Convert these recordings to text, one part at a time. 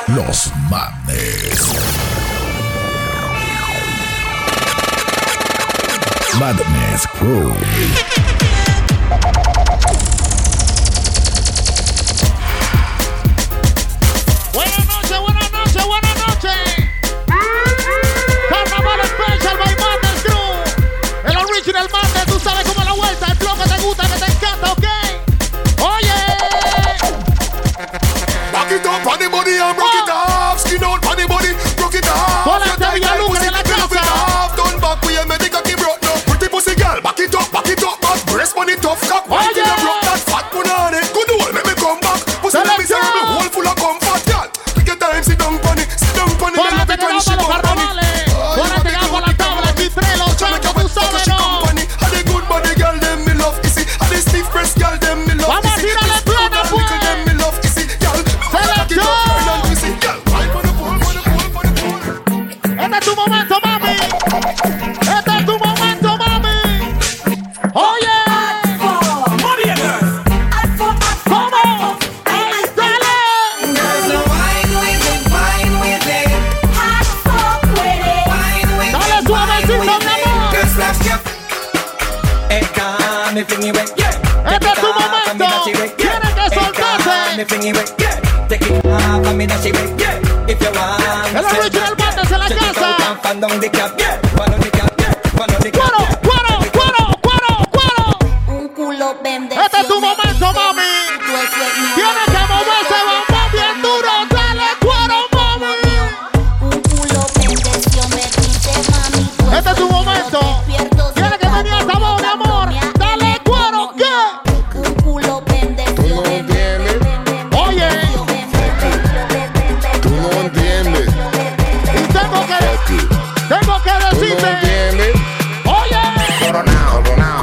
Los Madness. Madness Crew. Buenas noches, buenas noches, buenas noches. Carnaval Special by Madness Crew. El original Madness, tú sabes cómo es la vuelta. El flow que te gusta, que te encanta, ¿ok? Oye. Back it up on the body and rock it off. Skin out on the body, rock it off. Ponle a Villaluz en la casa. Turn back, we ain't medical keep broke no. Pretty pussy girl, back it up, back breast money tough cock. Why you broke that fat punani? Good old, let me come back. Pussy let me see me hole full of comfort, girl. Take your time, sit down pon it, Ponle a Villaluz para los carnavales. Ponle a pegar por la tabla, G3, los changos, tú sabes, ¿no? A the good body girl, them me love easy. A the stiff breast girl, them me love Vamos a easy. tirarle plata, pues. Them me love easy, girl. Back it up, girl, and pussy, girl. Right for the pole, for the pole, for the pole. Este es tu momento, mami. Este es tu momento, mami. Oye. ¿Cómo? ¡Ay, dale! Dale suavecito, mi amor. Este es tu momento. Tienes que soltarse. El original Madness en la casa. Cuero, cuero, cuero, cuero, cuero. Un culo bendecido. Este es tu momento, mami. Tienes que moverse, vamos bien duro. Dale cuero, mami. Un culo bendecido me dice mami. Este es tu momento. Tienes que venir esta voz, mi amor. Dale cuero, ¿qué? Un culo bendecido me dice. Oye. Tú no entiendes. Y tengo que decirte. Oye. Coronao.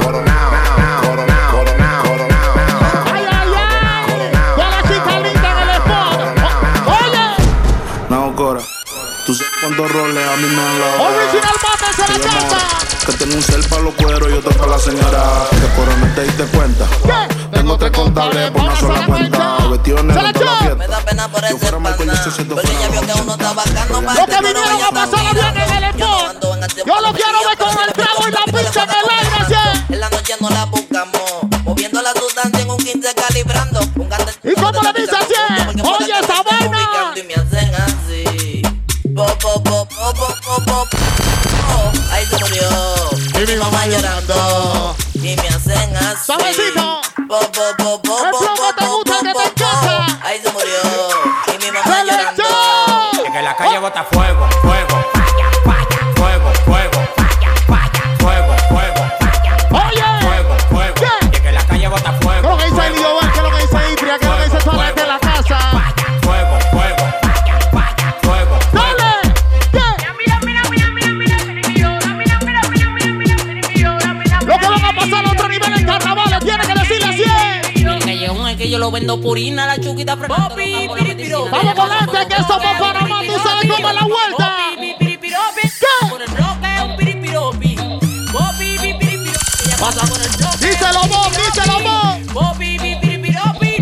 Ay, ay, ay. Con la chica linda en el spot. Oye. No, Cora, tú sabes cuántos roles a mí me han lavado. Original Madness en la casa. Que tengo un cel para los cueros y otro para la señora. Que por no te diste cuenta. ¿Qué? Tengo tres contables por una sola cuenta. Vestido negro en toda la Me fiesta. da pena por ese pana. Porque ella vio que uno está bacano. Lo que vinieron a pasar bien en el spot. Yo lo quiero ver con el trago y la pizza en el aire, ¿sí? En la noche no la buscamos. Moviendo la sustancia en un 15 calibrando. ¿Y cómo le dice así? Oye, esa vaina. Y me hacen así. Pop, pop, pop, pop, pop, pop. Oh, ahí se murió. Y mi mamá llorando. Y me hacen así. Suavecito. Pop, pop, pop, pop, El pop, flow que te pop, gusta, que te pop, pop. encanta. Ahí se murió. Y mi mamá llorando. ¡Selección! Es que la calle bota fuego, fuego, falla, falla, fuego, fuego, falla, falla, fuego, fuego, falla, Oye. fuego, fuego. ¿Qué? Es que la calle bota ¿Qué fuego. es lo que dice el Lío? ¿Qué es lo que dice Itria? ¿Qué es lo que dice toda la gente en la casa? Falla, fuego, fuego, falla, falla, fuego, ¡Dale! ¿Qué? Lo que van a pasar a otro nivel en carnavales, tiene que decirle así. Es que yo lo vendo purina, la chuquita frenando. Vamos con este, que somos Panamá, tú sabes cómo es la vuelta. Por el bloque, un piripiropi. Popi, piripiropi. Pasa por el bloque. Díselo vos, díselo vos. Popi, piripiropi.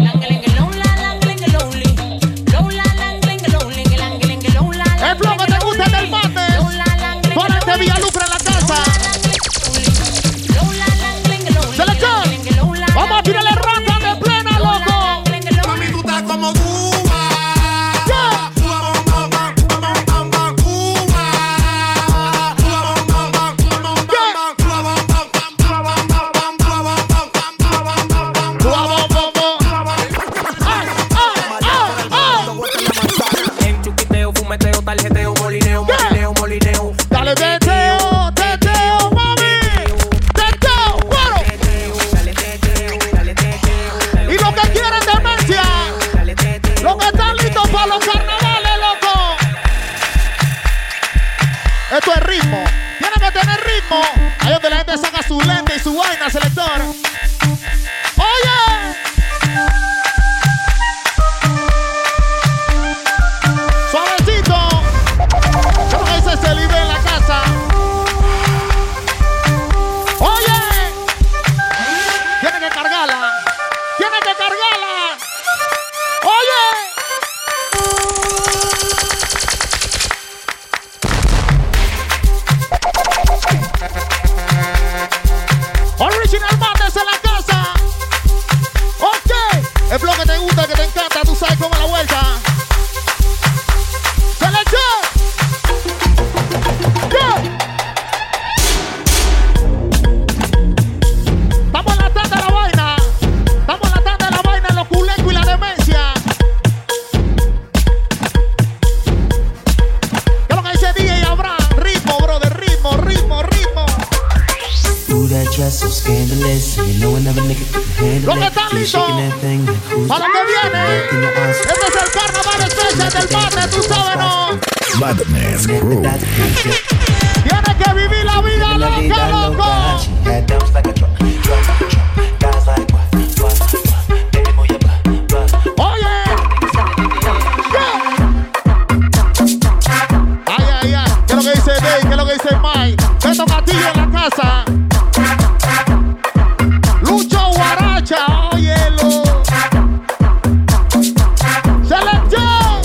El flow que te gusta del Madness. Ponete Villalucre en la casa. Selección. Vamos a tirarle rata de plena, loco. Mami, tú estás como Cuba. Yeah. Ay, ay, ay. En chuquiteo, fumeteo, tarjeteo, molineo, molineo, molineo. Dale, teteo, teteo, mami. Teteo, cuero. Y lo que quieren demencia. Los que están listos para los carnavales, loco. Esto es ritmo. Tiene que tener ritmo. Ahí donde la gente saca su lente y su vaina, selector. Oye. Suavecito. ¿Qué es lo que dice ese libre en la casa? Oye. Tiene que cargarla. Tiene que cargarla. Oye. ¿Dónde están listos? Para lo que viene. Este es el carnaval especial del Madness, tú sabes, ¿no? Madness Crew. Tiene que vivir la vida loca, loco. Oye. Ay, ay, ay. ¿Qué es lo que dice Dave? ¿Qué es lo que dice Mike? Beto Castillo en la casa. Lucho Guaracha, óyelo. Selección.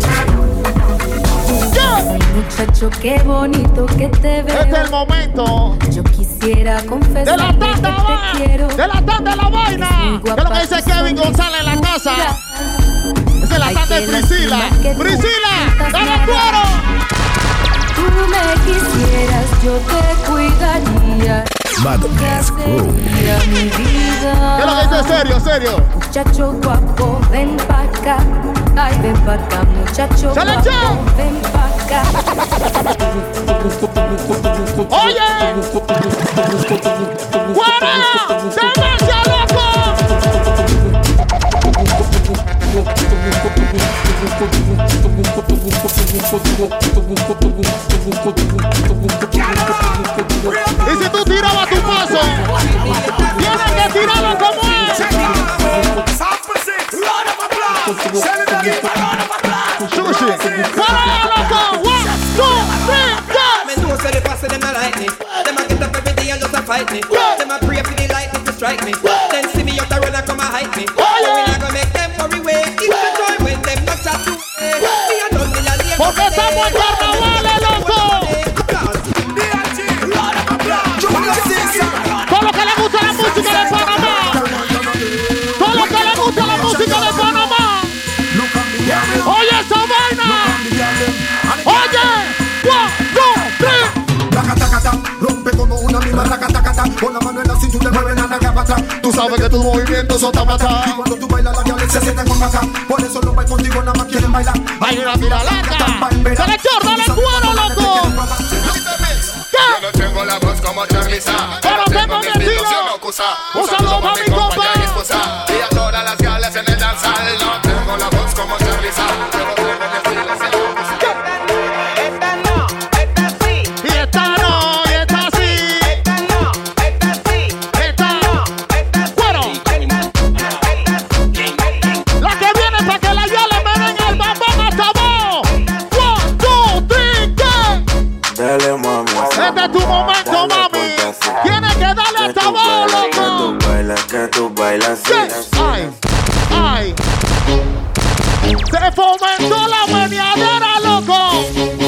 Muchacho, qué bonito que te veo. Este es el momento. Yo quisiera confesar De la tanda que te quiero. de la tanda de la vaina. ¿Qué es lo que dice Kevin González en la casa? Esa es la tanda de Priscila. Priscila, dale cuero. Tú me quisieras, yo te cuidaría. Madness Crew. Mi vida. ¿Qué es lo que dice? Serio, serio. Muchacho guapo, ven pa' acá. Ay, ven pa' acá, muchacho ¡Selección! guapo, ven pa' acá. Oye. ¡Fuera! ¡Demencia, loco! Y si tú tirabas tu paso, tienes que tirarlo como es. Sushi. ¡Fuera, loco! 1, 2, 3, go! Me know say the boss of them not like me. Them a get up every day and just a fight me. Them a pray for the lightning to strike me. Then see me out the run and come a hype me. So we not gonna make them worry way. It's the joy when them not chat to me. Me a done million. Porque estamos en carnavales, loco. Todo lo que le gusta la música de Panamá. Todo lo que le gusta la música de Panamá. Oye esa vaina. Oye. 1, 2, 3. Rompe como una misma racatacata. Con la mano en la cintura mueve la nagapata. Tú sabes que tus movimientos son tamatá. Y cuando tú bailas la que se sienten con acá. Por eso los bailes contigo nada más quieren bailar. Hay una tiralata. Selector, dale cuero, loco. Yo no tengo la voz como Charliza, pero tengo mi estilo. Un saludo para mi compa. Y a todas las gales en el danzal. No tengo la voz como Charliza, pero tengo mi estilo. Esta no, esta sí. Y esta no, y esta sí. Esta no, esta sí. Esta no, esta sí. cuero. La que viene para que la yale me den el bambón hasta abajo. 1, 2, 3, go. Dale, mami. Este es tu momento, mami. Tienes que darle hasta abajo, loco. Que tú bailas, Ay, ay. Se fomentó la meneadera, loco.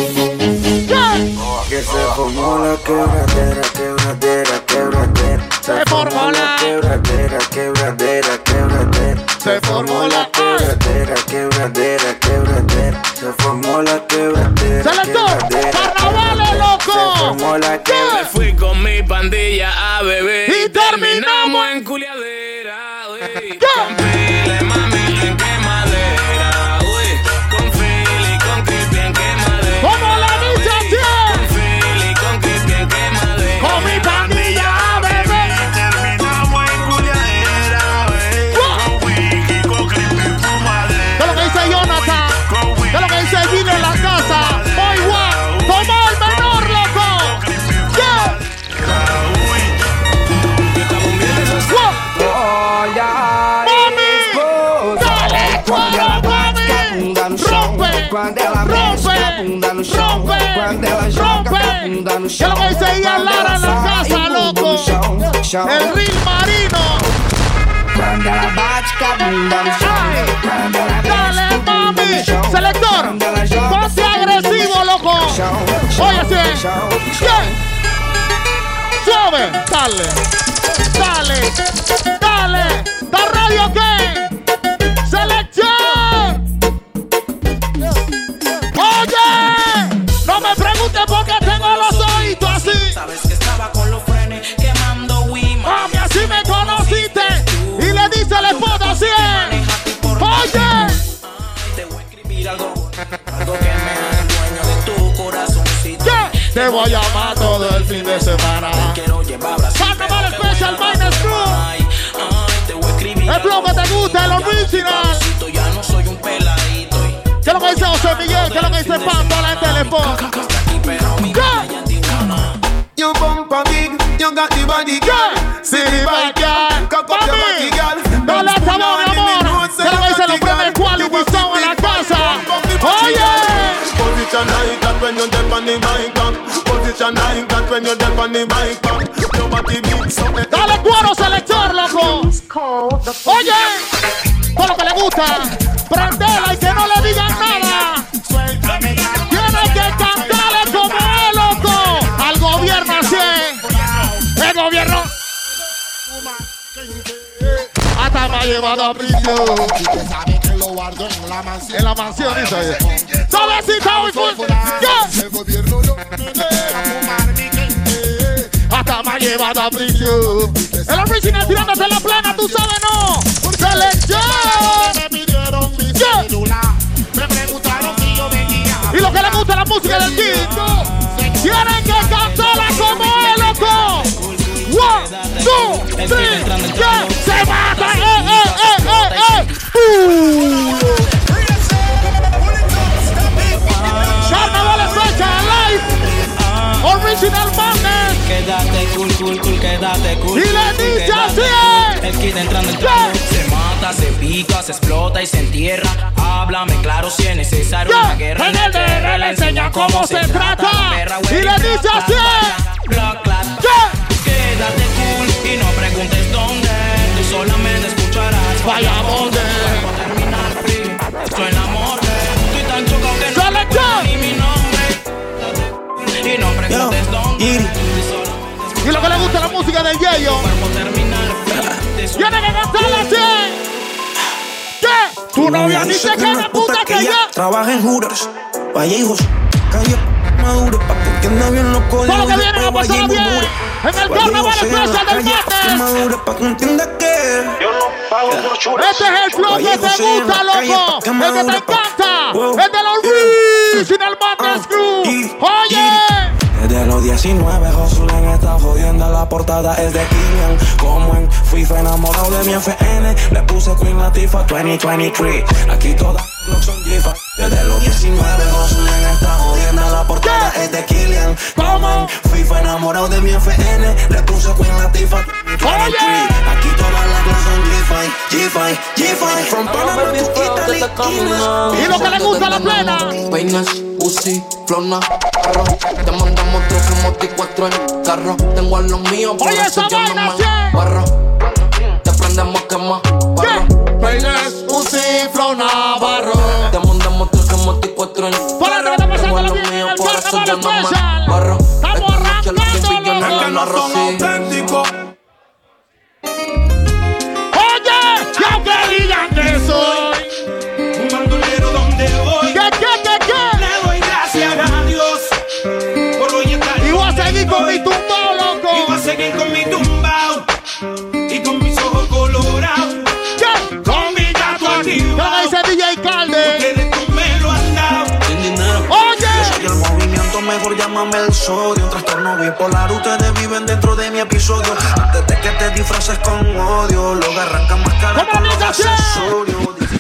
que se formó la quebradera, quebradera, quebradera. Se formó la quebradera, quebradera, quebradera. Se formó la quebradera, quebradera, quebradera. Se formó la quebradera. Selector, carnavales, loco. Se formó la quebradera. Me fui con mi pandilla a beber Y terminamos en culiadera, uy. Con pile, mami, en quemadera, uy. Con Philly, con Crispy en quemadera. Como la dice así. Con Philly, con Crispy en quemadera. Con mi pandilla, bebé. Terminamos en culiadera, con Wiki, con Crispy fumadera. ¿Qué es lo que dice Jonathan? ¿Qué es lo que dice Gino en la casa? Boy, what? Toma el menor, loco. Yeah. Mami, dale cuero, mami. Rompe, rompe, rompe, rompe. ¿Qué es lo que dice Ian Lara en la casa, loco? El Río Marino. Dale, mami. Selector, ponte agresivo, loco. Oye, sí. Suave. Dale, dale, dale. ¿Da radio qué? Selección. Oye, no me preguntes por qué tengo los oídos así. Sabes que estaba con los frenes quemando Wima. Mami, así me conociste. Y le dice la esposa así. Oye. Te voy a escribir algo que me haga dueño de tu corazoncito. Te te voy a llamar todo el fin de semana. Carnaval Special Minus Crew. El flow que te gusta, el original. ¿Qué es lo que dice José Miguel? ¿Qué es lo que dice Pampa, la gente del Pop? You bump a big, you got the body girl. See the bad girl, cock up your body girl. Dale hasta abajo, mi amor. ¿Qué es lo que dice los premios Quality Sound en la casa? Oye. Position like that when you dip on the mic. Position like that when you dip on the mic. Your body big, so dale cuero, selector, loco. Oye. Todo lo que le gusta. Prendela y que no le digan nada. Tiene que cantarle como es, loco. Al gobierno así. El gobierno. Hasta me ha llevado a prisión. En la mansión, dice. Suavecita hoy full. Hasta me ha llevado a prisión. El original tirándote la plana, tú sabes, no. Selección. Y lo que le gusta la música del Kiko. Tienen que cantarla como es, loco. 1, 2, 3, ya se mata. Carnaval Special Live. Original Madness. Quédate cool, quédate cool. Y le dice así. El kid entrando en se mata, se pica, se explota y se entierra. Háblame claro si es necesario una guerra. En el DR le enseña cómo se trata. Y le dice así. Quédate cool y no preguntes dónde. Tú solamente escucharás. Vaya bonde. Terminar free. Estoy en amor. Estoy tan chocado que no recuerdo ni mi nombre. Y no preguntes dónde. Y lo que le gusta la música del Yeyo. Tiene que cantarla así. ¿Qué? Tu novia dice que me puta que ya. Trabaja en Hooters. Vaya hijos. Calle maduro. Pa' que entienda bien los códigos. Todo lo que viene a pasar bien. En el Carnaval Special del Madness. Maduro pa' que entienda que yo no pago por churras. Este es el flow que te gusta, loco. El que te encanta. El de la original Madness Crew. Oye. Desde los 19, Josulen está jodiendo. La portada es de Killian. Como en FIFA, enamorado de mi FN. Le puse Queen Latifah 2023. Aquí todas son gifas. Desde los 19, Josulen está jodiendo. La portada es de Killian. Como en FIFA, enamorado de mi FN. Le puse Queen Latifah 2023. Aquí todas las son G-Fi. From Panama to Italy. Y lo que le gusta a la plena. Peines, Uzi, Flona, carro. Te mandamos 3 y 4 en carro. Tengo a los míos, por eso yo no me barro. Te prendemos quema, barro. Peines, Uzi, Flona, barro. Te mandamos 3 y 4 en carro. Tengo a los míos, por eso yo no me barro. Estamos arrancando, loco. Oye, y aunque digan que soy un bandolero donde voy, ¿qué? Le doy gracias a Dios por hoy estar. Y voy a seguir con mi tumbao, loco. Y voy a seguir con mi tumbao y con mis ojos colorados. ¿Qué? Con mi gato activo. ¿Qué lo dice DJ Calde? Porque de tú me lo has dado. Sin dinero. Oye. Yo soy el movimiento, mejor llámame el sodio. Un trastorno bipolar, ustedes viven dentro de mi episodio. Antes de que te disfraces con odio, luego arrancan más cara con los accesorios.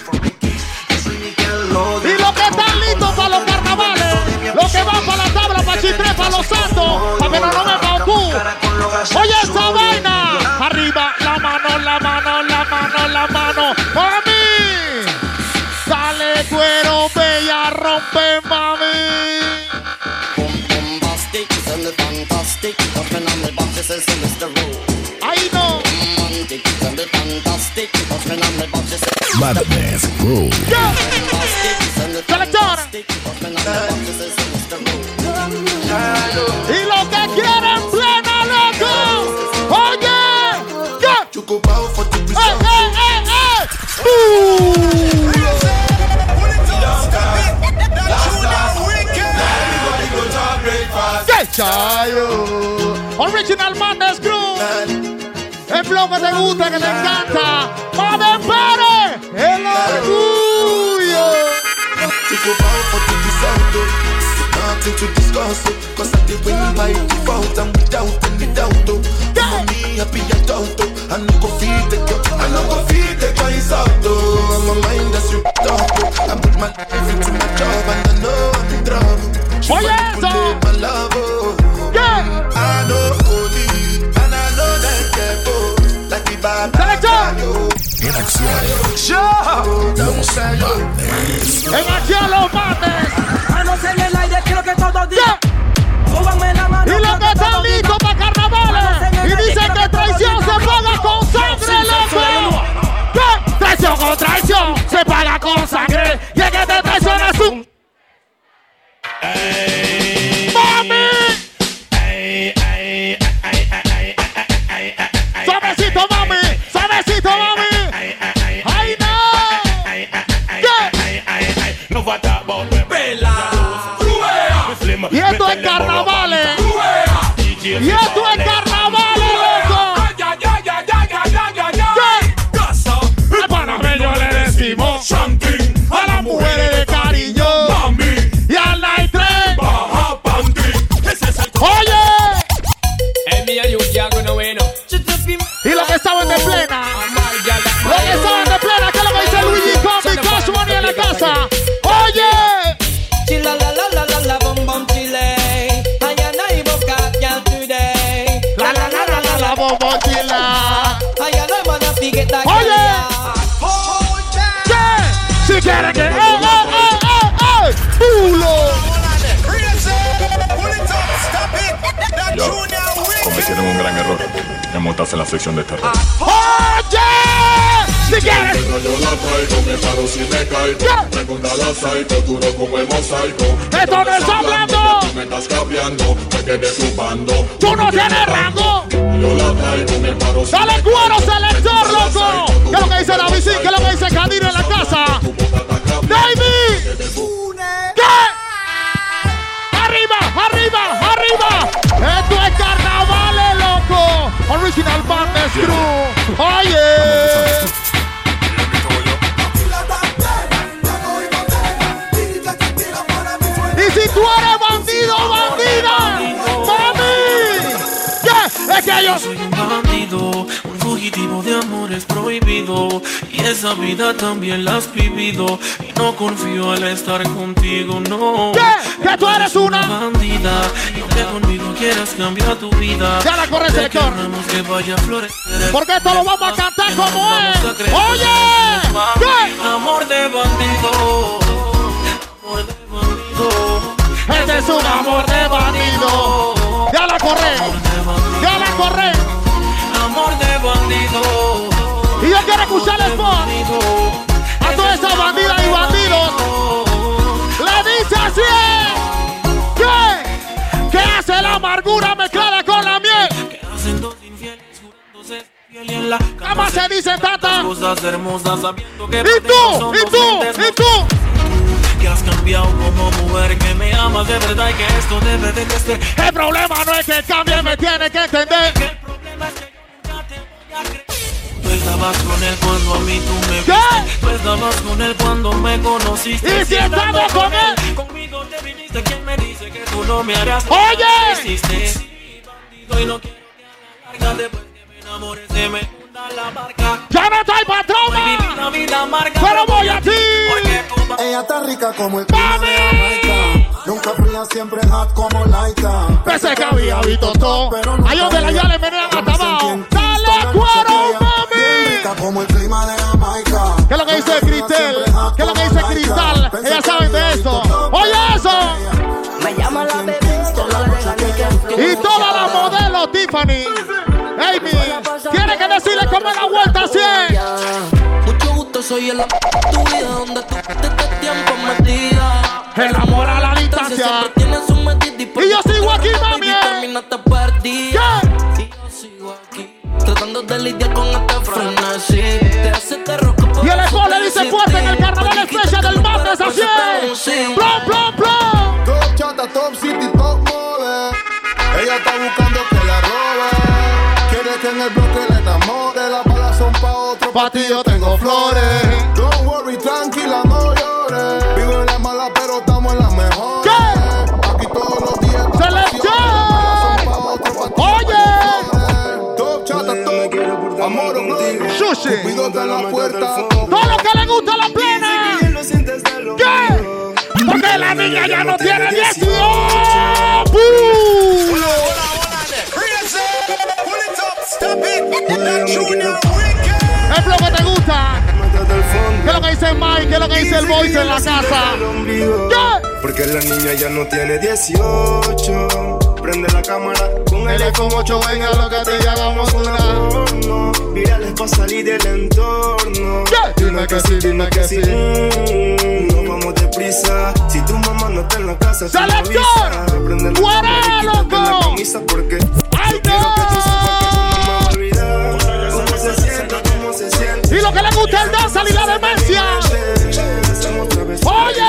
Y los que están listos para los carnavales, los que van para la tabla, para Chitré, para los santos, para que no nos venga tú. Oye esa vaina, arriba, la mano, la mano, la mano, la mano. Mami, dale cuero, bella, rompe, mami. Ahí no. Madness Crew. Selector. Y lo que quieren plena, loco. Oye. Original Madness Crew. El flow que te gusta, que te encanta. ¡Madre Pérez! ¡El orgullo! nothing to discuss, cause I did win by default and without any doubt. Me happy adult, I no go feed the girl, I no go feed the guys out. My mind that's you talk, I put my life into my job and I know I'm in trouble. She my love, I know only, and I know that careful, like the bad. En acción, los Madness. En acción, los Madness. Manos en el aire, quiero que todos digan. Súbanme la mano. Y los que están listos para carnavales. Y dicen que traición se paga con sangre, loco. ¿Qué? Traición con traición se paga con sangre. Y el que te traiciona es un... ¡Mami! ¡Suavecito, mami! ¡Suavecito, mami! ¡Ay, no! Y esto es carnavales. Y esto es carnavales, loco. Al panameño le decimos a las mujeres de cariño y al night train. Oye. Y los que estaban de plena. Los que estaban de plena, que es lo que dice Luigi con mi Cash Money en la casa. Oye. Chila la la la la la bom bom chile. Mañana y boca ya today. La la la la la la bom bom chila. Allá no van a figueta. Oye. ¿Qué? Si quieren que ¡pulo! Cometieron un gran error en montarse en la sección de terror. ¡Oye! Si quieres. Yo la traigo, me paro si me caigo. Pregunta la psycho, duro como el mosaico. Esto no es hablando. Me estás cambiando, me quedé chupando. Tú no tienes rango. Yo la traigo, me paro si me dale cuero, selector, loco. ¿Qué es lo que dice David? Sí, ¿qué es lo que dice Cadiro en la casa? David. ¿Qué? Arriba, arriba, arriba. Esto es carnavales, loco. Original Madness Crew. Oye. Y si tú eres bandido, bandida, mami. ¿Qué? Es que ellos... Soy un bandido, un fugitivo de amores prohibido. Y esa vida también la has vivido. Y no confío al estar contigo, no. ¿Qué? Que tú eres una bandida. Y aunque conmigo quieras cambiar tu vida, ya la corre, selector. Que vaya a florecer. Porque esto lo vamos a cantar como es. Oye. ¿Qué? Amor de bandido. Amor de bandido. Este es un amor de bandido. Ya la corre. Ya la corre. Amor de bandido. Y yo quiero escuchar el spot a todas esas bandidas y bandidos. Le dice así. ¿Qué? ¿Qué hace la amargura mezclada con la miel? ¿Qué hacen dos infieles jurándose fiel y en la cama se dice tata? Cosas hermosas sabiendo que ¿Y tú? ¿Y tú? ¿Y tú? Que has cambiado como mujer, que me amas de verdad y que esto debe de ser. El problema no es que cambie, me tiene que entender. El problema es que yo nunca te voy a creer. Tú estabas con él cuando a mí tú me viste. ¿Qué? Tú estabas con él cuando me conociste. Y si estando con él, conmigo te viniste. ¿Quién me dice que tú no me harás? Oye. Hiciste, sí, bandido, y no quiero que a la larga después que me enamore se me hunda la marca. Ya no estoy patrón, la vida amarga, pero voy a ti. Ella está rica como el clima de Jamaica. Nunca fría, siempre hot como Laika. Pensé que había visto todo. Ahí donde la ya le menean hasta abajo. ¡Dale cuero, mami! Rica como el clima de Jamaica. ¿Qué es lo que dice Cristel? ¿Qué es lo que dice Cristal? Ellas saben de eso. ¡Oye eso! Me llama la bebé. Y todas las modelos Tiffany. Amy, ¿quiere que decirle cómo es la vuelta a 100? Mucho gusto, soy el tu vida donde tú te estás tiempo metida. El amor a la distancia. Y yo sigo aquí, mami. Terminaste perdida. ¿Qué? Y yo sigo aquí tratando de lidiar con este frenesí. Te hace terror. Y el esposo le dice fuerte en el carnaval especial del Madness a 100. ¡Plom, plom, plom! Top chata, top city, top mole. Ella está buscando que la robe. Quiere que en el bloque le enamore. Las balas son pa' otro. Pa' ti yo tengo flores. Don't worry, tranquila, no llores. Vivo en la mala, pero estamos en las mejores. ¿Qué? Aquí noche. Cuídate en la puerta. Todo lo que le gusta a la plena. ¿Qué? Porque la niña ya no tiene 18. Es lo que te gusta. ¿Qué es lo que dice Mike? ¿Qué es lo que dice el voice en la casa? ¿Qué? Porque la niña ya no tiene 18. Prende la cámara con el iPhone 8. Venga, lo que te hagamos una. Mírales pa' salir del entorno. Dime que sí, dime que sí. Nos vamos deprisa. Si tu mamá no está en la casa, tú me avisas. Prende la cámara y quítate la camisa porque yo quiero que tú sepas que tú no me vas a olvidar. ¿Cómo se siente? ¿Cómo se siente? Y lo que le gusta el danza y la demencia. Oye.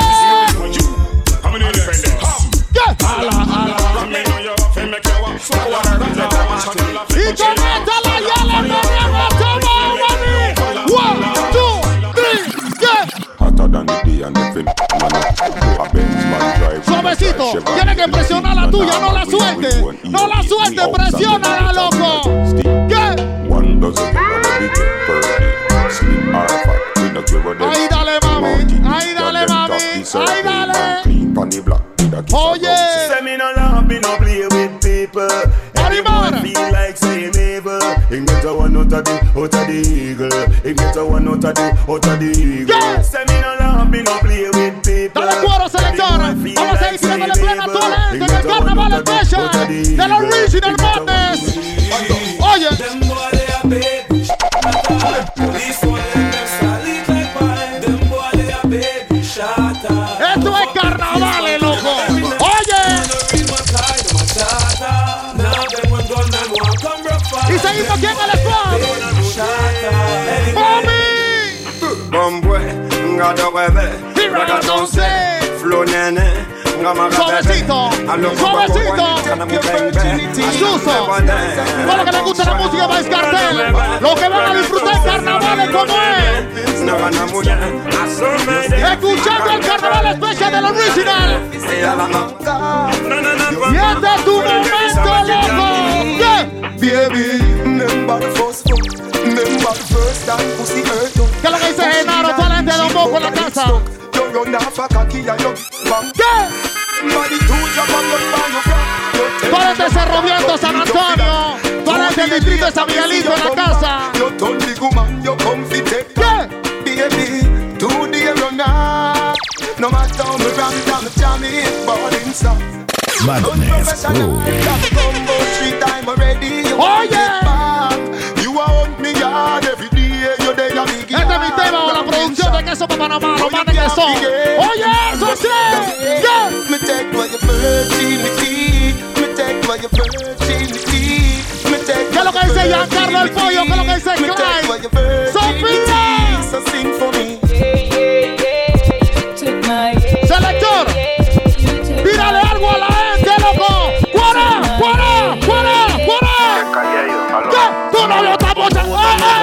Y con esta la ya la ponemos todo, mami. 1, 2, 3, Hotter than the day and the film. A Benz drive. Suavecito, tiene que presionar la tuya, no la suelte. No la suelte, presiónala, loco. ¿Qué? One doesn't get a big birdie. Sleep or fat. We not give a damn. Ahí dale, mami. Ahí dale, mami. Ahí dale. Clean on the block. Oye. Say me no love, me no play with people. Everyone feel like saying evil. It get a one out of the eagle. It get a one out of the eagle. Say me no love, me no play with people. Dale cuero, selector. Vamos a ir tirándole plena a toda la gente en el carnaval especial del Original Madness. Oye. Esto es carnaval, loco. Oye. Y seguimos aquí en el squad. ¡Mami! Bombue, gato bebé, gato se, flow nene. Suavecito, suavecito. Suso. Todo lo que le gusta la música va a Cartel. Lo que van a disfrutar carnavales como es. Escuchando el carnaval especial del Original. Y este es tu momento, loco. Baby, remember the first fuck. Remember the first time pussy hurt you. ¿Qué es lo que dice Genaro? Toda la gente de Don Boco en la casa. Toda la gente de Cerro Viento, San Antonio. Toda la gente del distrito de San Miguelito en la casa. ¿Qué? Baby, do the runner. No matter how me ram down the jam it, balling stop. Madness Crew. Oye. You want me yard every day. You're there, you're big. Este es mi tema o la producción de Queso para Panamá. Los manes que son. Oye, eso sí. Me take away your virginity. Me take away your virginity. Me take. ¿Qué es lo que dice Giancarlo el Pollo? ¿Qué es lo que dice Clyde? Sofía. So sing for me. Selector. Tírale algo a la gente, loco. ¡Fuera! ¡Fuera! ¡Fuera! ¡Fuera! ¿Qué? ¡Tu novio está bochando!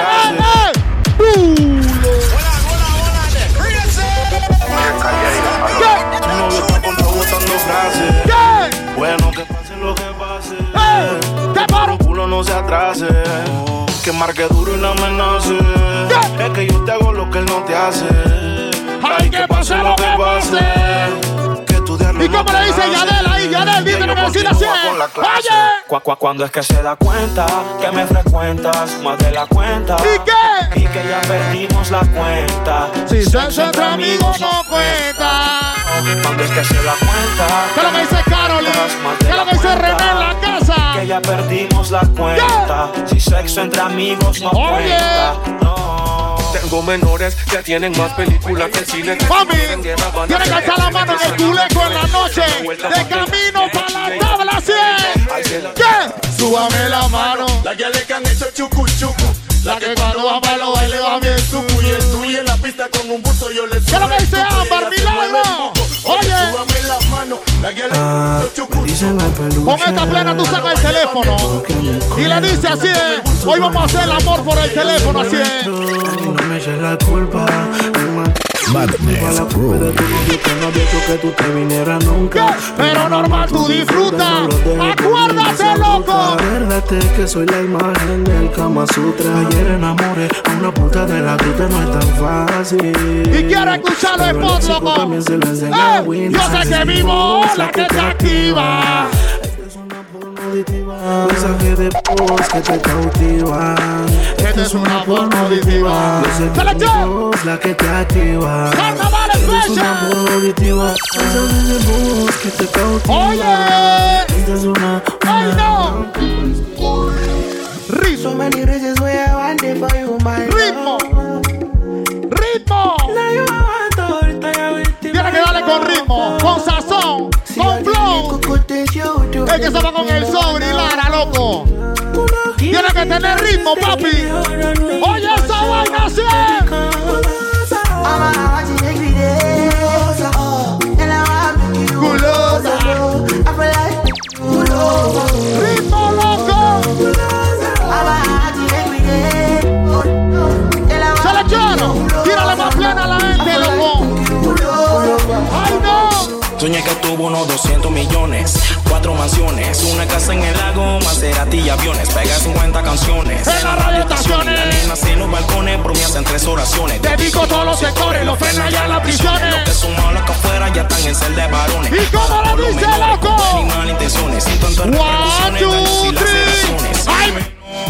¿Qué? Bueno, que pase lo que pase. ¡Te paro! Culo no se atrase. Que marque duro y no amenace. Es que yo te hago lo que él no te hace. ¡Ay, que pase lo que pase! ¿Y cómo le dice Yadel ahí? Yadel, dime que me decir así. Oye. Cuando es que se da cuenta que me frecuentas más de la cuenta. ¿Y qué? Y que ya perdimos la cuenta. Si sexo entre amigos no cuenta. Cuando es que se da cuenta. ¿Qué es lo que dice Carol? ¿Qué es lo que dice René en la casa? Que ya perdimos la cuenta. Si sexo entre amigos no cuenta. Tengo menores que tienen más películas que el cine. Mami, tiene que alzar la mano en el culeco en la noche. De camino para la tabla 100. ¿Qué? Súbame la mano. La que le han hecho chucu chucu. La que cuando va para los bailes va bien sucu. Y estoy en la pista con un buzo yo le subo. ¿Qué es lo que dice Ámbar, Milagro? Oye. Súbame la mano. La que le han hecho chucu. Con esta plena tú sacas el teléfono. Y le dice así es. Hoy vamos a hacer el amor por el teléfono, así es. No me eches la culpa. Madness Crew. Que tú te vinieras nunca. Pero normal tú disfrutas. Acuérdate, loco. Acuérdate que soy la imagen del Kama Sutra. Ayer enamoré a una puta de la gruta, no es tan fácil. Y quiero escucharlo en voz, loco. Yo sé que mi voz la que te activa. Mensaje de voz que te cautiva. Esta es una forma auditiva. Yo sé que mi voz la que te activa. ¡Carnaval Es una voz auditiva. Mensaje de voz que te cautiva. ¡Oye! Esta es una. ¡Ay, no! Ritmo. So many reasons why I want it for you, my ritmo. Ritmo. Tiene que darle con ritmo, con sazón, con flow. Es que se va con el sobre y Lara, loco. Tiene que tener ritmo, papi. Oye, esa vaina así. Ritmo, loco. Selecciono. Tírale más plena a la gente, loco. ¡Ay, no! Soñé que tuvo unos 200 millones, 4 mansiones, una casa en el lago, Maserati y aviones. Pegué 50 canciones en las radioestaciones. Las nenas en los balcones, por mí hacen 3 oraciones. Dedico todos los sectores, los frenan ya en las prisiones. Los que son malos que afuera ya están en cel de varones. ¿Y cómo lo dice, loco? Ni malintenciones, sin tantas repercusiones, daños y laceraciones. ¡Ay!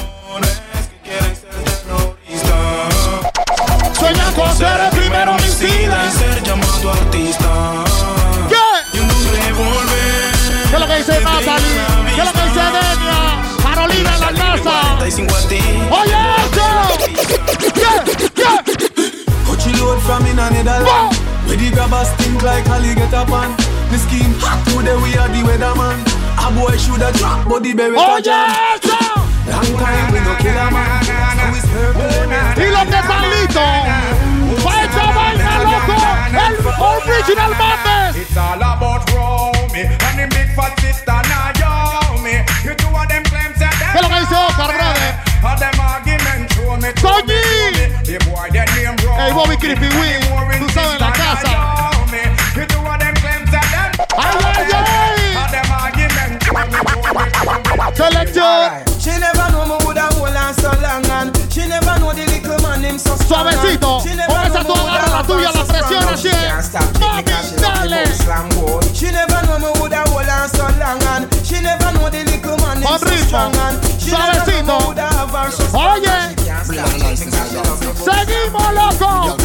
Sueñan con ser el primero homicida y ser llamado artista. ¿Qué? Y un revólver. ¿Qué es lo que dice Natalie? ¿Qué es lo que dice Denia? Carolina en la casa. Oye, esto. ¿Qué? Coachy load from in Netherlands. Where the grabbers think like Ali get up on. The scheme hot today we are the weatherman. A boy shoulda drop but the berry jam. Long time we no kill a man. So it's purple. Y los que están listos para esta vaina, loco, el original Madness. It's all about Romy and the big fat sister Naomi. You two of them claims that ¿Qué es lo que dice Oscar, brother? All them arguments show me. Soñi. The boy that name Romy. Hey, Bobby Creepy Wing, tú sabes, en la casa. You two of them claims that ay, ay, ay. all them arguments show me. Selección. She never know me woulda hold on so long and she never know the little man him so strong. Suavecito, con esa tú agarras la tuya, la presión así. Mami, dale. She never know me woulda hold on so long and she never know the little man him so strong and she never know me woulda have her so strong. Oye, seguimos, loco.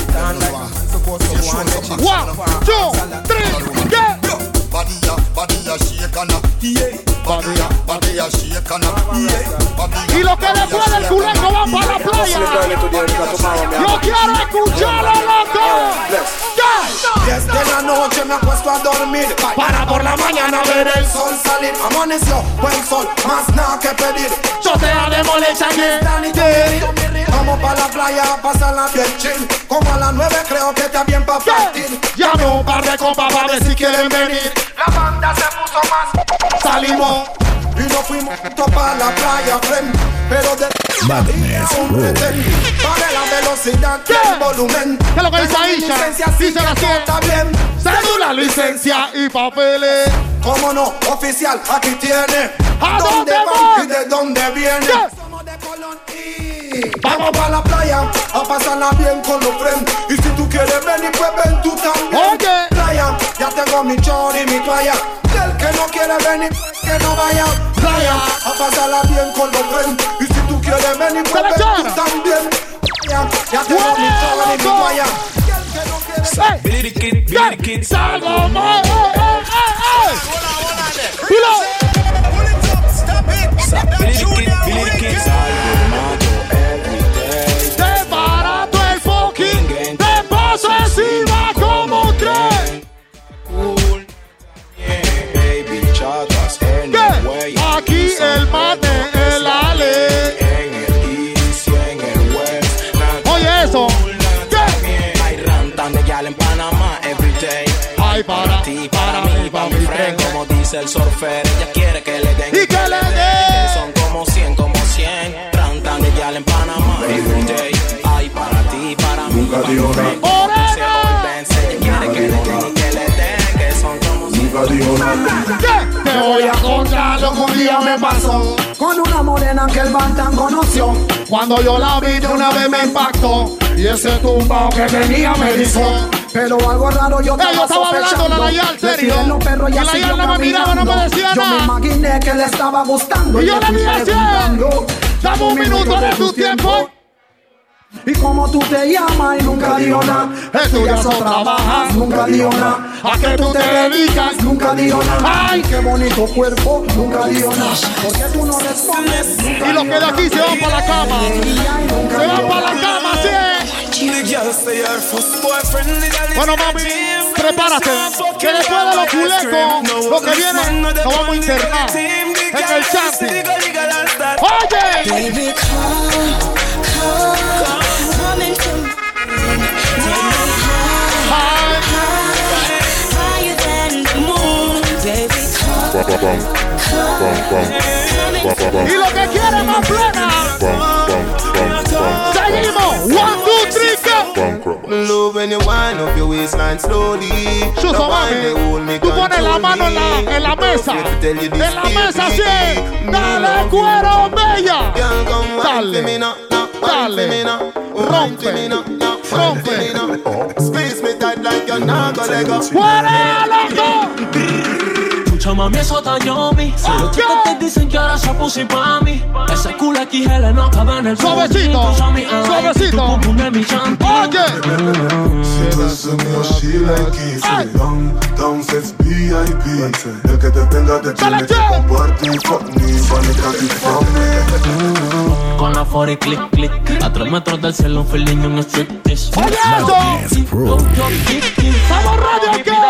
1, 2, 3, yeah. Body a shake and body a shake and Y los que después del culeco van para la playa. Yo quiero escucharlo, loco. Desde la noche me acuesto a dormir para por la mañana ver el sol salir. Amaneció, buen sol, más nada que pedir. Chotea de molesta Vamos pa' la playa a pasarla bien chill. Como a las 9 creo que está bien pa' partir. Llame un par de compas para ver si quieren venir. La banda se puso más. Salimos y nos fuimos pa' la playa, friend. Pero de Madness Crew. para la velocidad y el volumen. ¿Qué es lo que dice Aisha? Dice la está bien. Cédula, licencia y papeles. ¿Cómo no? Oficial, aquí tiene. ¿A dónde va? ¿Y de dónde viene? Somos de Colón y vamos pa' la playa a pasarla bien con los friends. Y si tú quieres venir, pues ven tú también. Oye. Playa, ya tengo mi chor y mi toalla. El que no quiere venir, que no vaya. Playa, a pasarla bien con los friends. Y si tú quieres venir, pues ven tú también. Playa, ya tengo mi chor y mi toalla. Billy the Kid, salgo más. Billy the Kid, salgo macho every day. Te barato el fucking, te paso encima como un tren. Cool, yeah, baby, chatas anyway. Aquí el mate, el ale. En el east y en el west. Oye eso. Hay rantan de gal en Panamá every day. Ay, para ti, para mí, para mi friend. Como dice el surfer, ella quiere que le den. Y que le den. Son como 100, como 100. Rantan de gal en Panamá every day. Ay, para ti, para mí, para mi friend. Morena. que le den, que son como Nunca dijo nada. ¿Qué? Te voy a contar lo que un día me pasó con una morena que el Bantan conoció. Cuando yo la vi de una vez me impactó y ese tumbao que tenía me hizo. Pero algo raro yo estaba hablando la Nayal, serio. Y la Nayal no me miraba, no me decía nada. Yo me imaginé que le estaba gustando. Y yo le dije así, dame un minuto de tu tiempo. Y como tú te llamas y nunca dijo nada. Estudias o trabajas, nunca dijo nada. ¿A qué tú te dedicas? Nunca dijo nada. Ay, qué bonito cuerpo, nunca dijo nada. ¿Por qué tú no respondes? Y los que de aquí se van para la cama. Se van para la cama, ¿sí? Bueno, mami, prepárate, que después de los culecos, lo que viene, nos vamos a internar en el chanting. ¡Oye! Baby, come into me. Higher than the moon, baby, y lo que quiere más plena. Seguimos. 1, 2, 3, go. Love when you wind up your waistline slowly. Chuso, mami, tú pones la mano en la mesa. En la mesa, sí. Dale, cuero, bella. Dale. Dale. Rompe. Rompe. Squeeze me tight like you're not gonna let go. ¡Fuera, loco! Escucha, mami, eso está yummy. Si los chicos te dicen que ahora se puso pa' mí. Ese culo XL no cabe en el suavecito, suavecito. Oye, she like it. Down says VIP. El que te tenga te tiene que compartir. Fuck me, from me. Con la 40 click, click. A 3 metros del cielo, un feeling, un striptease. ¡Oye eso! ¡Vamos, radio, qué!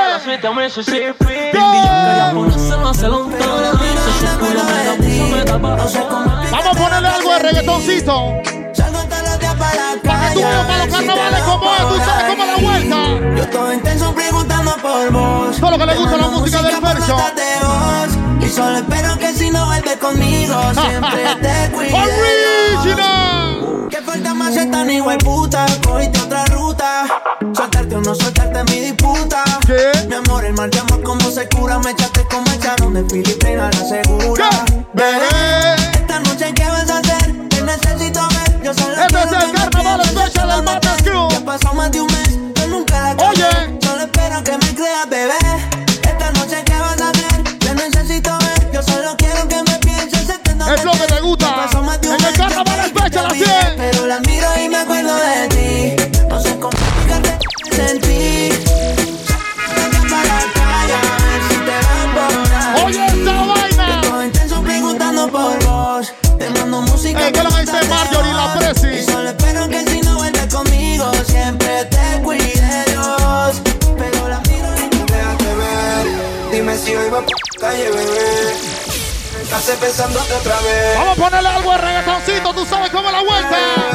Vamos a ponerle algo de reggaetoncito. Para que tú veas para los carnavales como es, tú sabes cómo la vuelta. Yo estoy intenso preguntando por vos. Todo lo que le gusta la música del verso. Y solo espero que si no vuelves conmigo siempre te cuide. Original. Que falta más esta ni hueputa. Cogiste otra ruta. Soltarte o no soltarte mi disputa. ¿Qué? Mi amor, el mal de amor como se cura. Me echaste como echaron de Filipinas, la segura. Bebé. Esta noche ¿qué vas a hacer? Te necesito ver. Yo solo este es el carnaval especial del Matas Crew. Ya pasó más de un mes. Yo nunca la cambié. Oye. Solo espero que me creas, bebé. Esta noche ¿qué vas a hacer? Te necesito ver. Yo solo quiero que me pienses. Es lo que te gusta. En el carnaval especial así es. Pero la miro y me acuerdo de ti. No sé cómo explicarte lo que sentí. Para la calle a ver si te van por ahí. Oye esa vaina. Estoy intenso preguntando por vos. Te mando música. ¿Qué es lo que dice Marjorie la Presi? Y solo espero que si no vuelves conmigo siempre te cuide Dios. Pero la miro y no déjate ver. Dime si hoy va por calle, bebé. Estás pensándote otra vez. Vamos a ponerle algo de reggaetoncito, tú sabes cómo es la vuelta.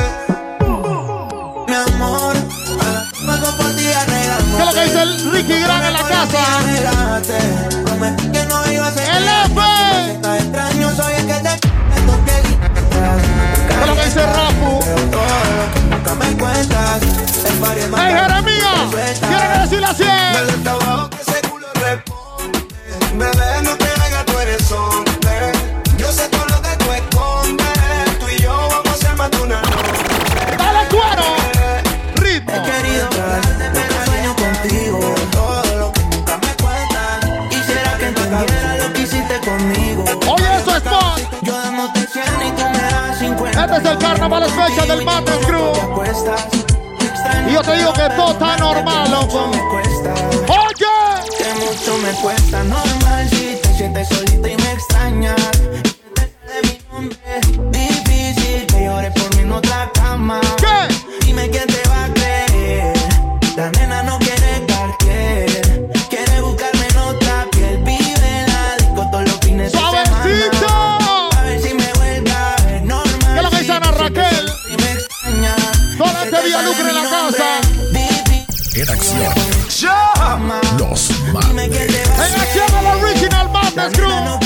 Mi amor, pago por ti arreglamos. ¿Qué es lo que dice el Ricky Gran en la casa? Que no iba a ser el F. Estás extraño, soy el que te ¿qué es lo que dice Rafu? Nunca me cuentas. ¡Hey, Jeremías! ¿Quieres decirle así? Dale trabajo que ese culo responde. Bebé, no te hagas, tú eres hombre. Yo sé todo lo que tú escondes. Tú y yo vamos a ser más de una noche. ¡Dale cuero! ¡Ritmo! He querido traerte, pero sueño contigo. Todo lo que nunca me cuentas. Quisiera que entendiera lo que hiciste conmigo. Oye, eso es pop. Yo dándote 100 y tú me das 50. Este es el carnaval especial del Matas Crew. Y yo te digo que todo está normal, loco. ¡Oye! Que mucho me cuesta normal si te sientes solita y me extrañas. De mi nombre, difícil que llores por mí en otra cama. ¿Qué? Dime quién te va a creer. La nena no quiere cualquier. Quiere buscarme en otra piel. Vive en la disco todos los fines de semana. A ver si me vuelve a ver normal. ¿Qué es lo que dice Ana Raquel? Y me extraña. Toda este Villa Lucre en la casa. En acción. Llama. Los Dime quién te va a En acción el Original Matas Crew.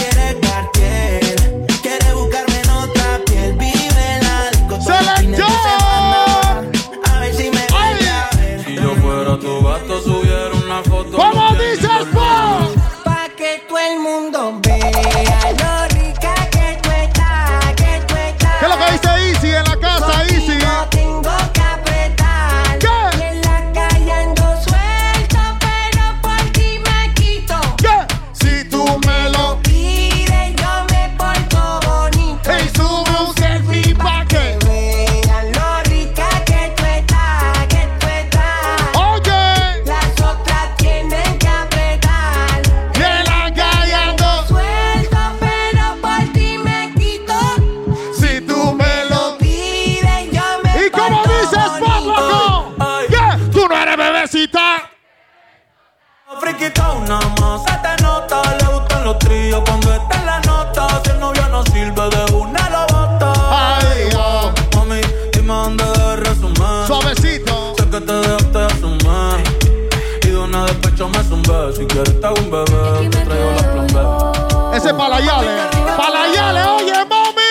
mundo vea lo rica que tú estás, que tú estás. ¿Qué es lo que dice Easy en la casa, Easy? No tengo que apretar. ¿Qué? Y en la calle ando suelto, pero por ti me quito. ¿Qué? Si tú me lo pides, yo me porto bonito. y sube un selfie pa' que vean lo rica que tú estás, que tú estás. Oye, Las otras tienen que apretar. y en la calle ando Suelto, pero por ti me quito. si tú me lo Pides, yo me ¿Y cómo porto dices, Spot bonito. Loco? ¿Qué? Tú no eres bebecita. Friquita una más, se te nota, le gustan los tríos cuando está en la nota. Si el novio no sirve de una lo bota. Ay, oh. Mami, dime dónde de resumir. Suavecito. Sé que te dejaste asumir. Y de una despecho me zumbé. Si quieres te hago un bebé, te traigo la plan B. Ese es Palayale. Palayale, oye, mami.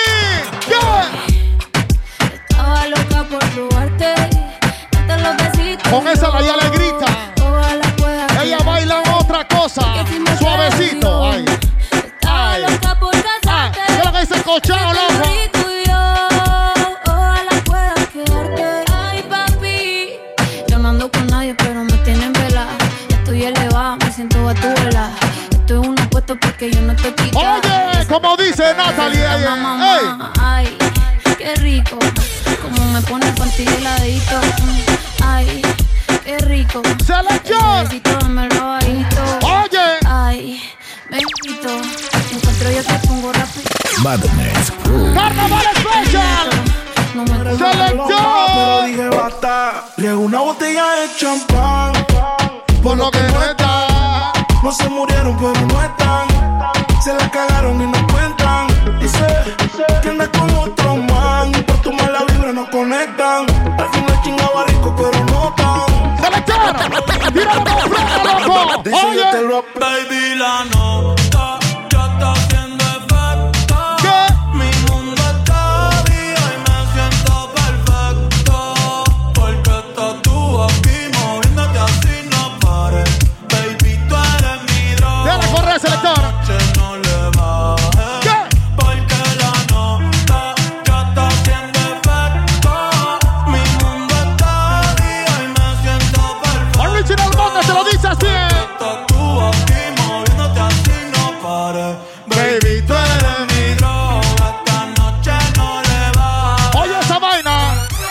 ¿Qué? Estaba loca por probarte. Date los besitos. Con esa la Yale grita. Ojalá pueda. Ella baila otra cosa. Suavecito. Ay. Ay. Loca por casarte. ¿Qué es lo que dice Cochao, loco? Y tú y yo, ojalá puedas quedarte. Ay, papi, yo no ando con nadie, pero me tienen vela. Estoy elevada, me siento a tu vela. Estoy en un apuesto porque yo no te quito. Oye, como dice Natalie. Ey. Ay, qué rico. Como me pone el panty heladito. Ay, qué rico. Selección. Necesito darme el bajito. Oye. Ay, me invito. Me encuentro yo te pongo rápido. Madness Crew. Carnaval Special. No me Pero Selección. dije basta. Riego una botella de champán. Por lo que no está. No se murieron, pero no están. Se la cagaron y no cuentan. Dice que anda con otro man. Por tu mala vibra no conectan. Al final chingaba rico, pero no tan. Selección. Tira la mano, loco. Dice yo te Oye. lo Baby, la nota ya está haciendo efecto. ¿Qué? Mi mundo está vivo y me siento perfecto. Porque estás tú aquí moviéndote así no pares. Baby, tú eres mi droga. Déjala correr, selector. No le bajes. ¿Qué? Porque la nota ya está haciendo efecto. Mi mundo está vivo y me siento perfecto. Original Monday se lo dice así. Estás tú aquí moviéndote así no pares. Baby, tú eres Mi droga esta noche no le va. Oye esa vaina.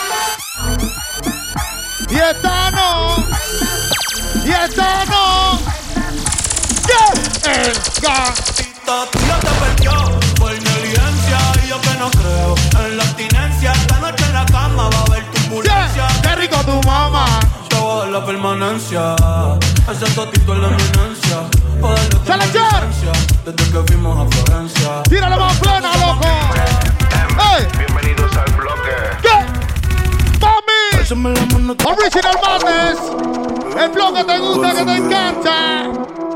Y esta no. Y esta no. ¿Qué? El Esta tuya te perdió por negligencia y yo que no creo en la abstinencia. Esta noche en la cama va a haber turbulencia. ¡Qué rico tu mamá! Te voy a dar la permanencia. Ese totito es la eminencia. Poderlo tener ¡Selección! licencia desde que fuimos a Florencia. ¡Tírale más plena, loco! ¡Ey! Bienvenidos al bloque. ¿Qué? ¡Mami! Pásame la mano. Original Madness. El blog que te gusta, que te encanta.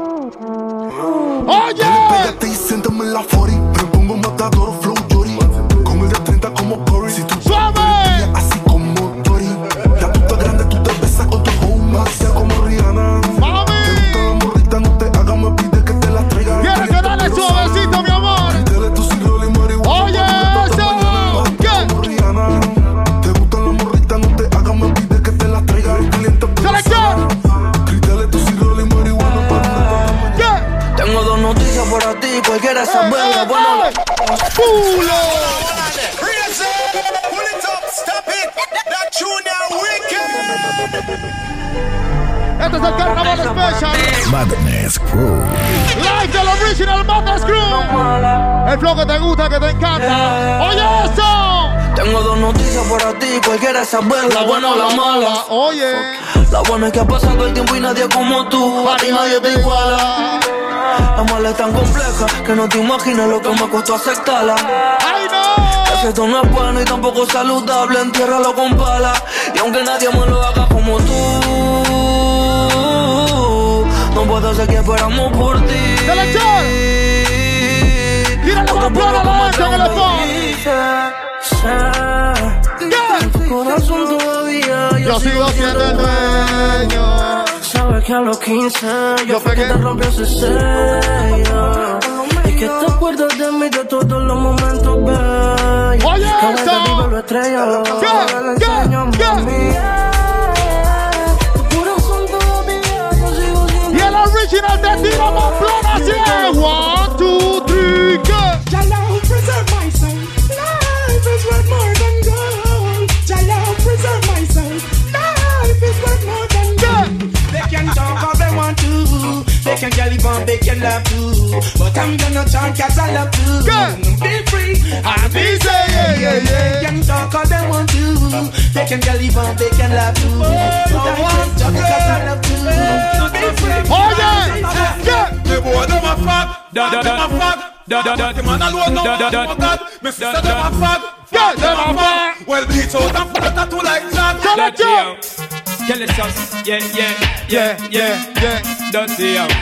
¡Oye! Pégate y siéntame en la 40. Me pongo matador, flow Jory. Con el de 30 como Curry. Si tú ¡Suave! así como Tori. La puta grande, tú te besas con tu home. Sea como Rihanna. ¡Mami! Te gusta la morrita, no te hagas, me pide que te la traiga. ¿Quieres que dale suavecito, mi amor? Dale tu cigarro y marihuana. ¡Oye, eso! ¿Qué? Como Rihanna. Te gusta la morrita, no te hagas, me pide que te la traiga. ¡Selección! Dale tu cigarro y marihuana para ¿Qué? Tengo dos noticias para ti, cualquiera saberla. Bueno, ¡Pulo! Este es el Carnaval Special. Madness Crew. Live del Original Madness Crew. El flow que te gusta, que te encanta. ¡Oye eso! tengo dos noticias para ti, cualquiera saberla. La buena o la mala. Oye. La buena es que ha pasado el tiempo y nadie como tú. A ti nadie te iguala. La mala es tan compleja que no te imaginas lo que me costó aceptarla. ¡Ay, no! Es que esto no es bueno y tampoco saludable. Entiérralo con pala. Y aunque nadie me lo haga como tú, no puedo ser que esperamos por ti. ¡Selección! ¡Tíralo con plano a la vez en el En tu corazón todavía yo sigo siendo el dueño. Sabes que a los 15 yo fue que te rompió ese sello. acuerdas de mí de todos los momentos, baby. Oye, cada vez que vivo lo estrella, ahora le enseño a mí. Tu corazón todavía yo sigo sin. Y el original de Tiro Pamplona, así es. 1, 2, 3, go. Your love preserve my soul. Life is worth more than gold. Your love preserve my soul. Life is worth more than gold. They can talk all they want to. They can get it on, they can love too. But I'm gonna talk cause I love to. Be free, I'll be say, yeah. They can talk all they want to. They can get it on, they can love too. But I'm gonna talk cause I love to. Be free. Oh yeah. The boy them a fuck, them a fuck. The man alone no God. Me sister them a fuck, them a fuck. Well bleach out and put a tattoo like Jack. Kill it, yeah. Don't see yo.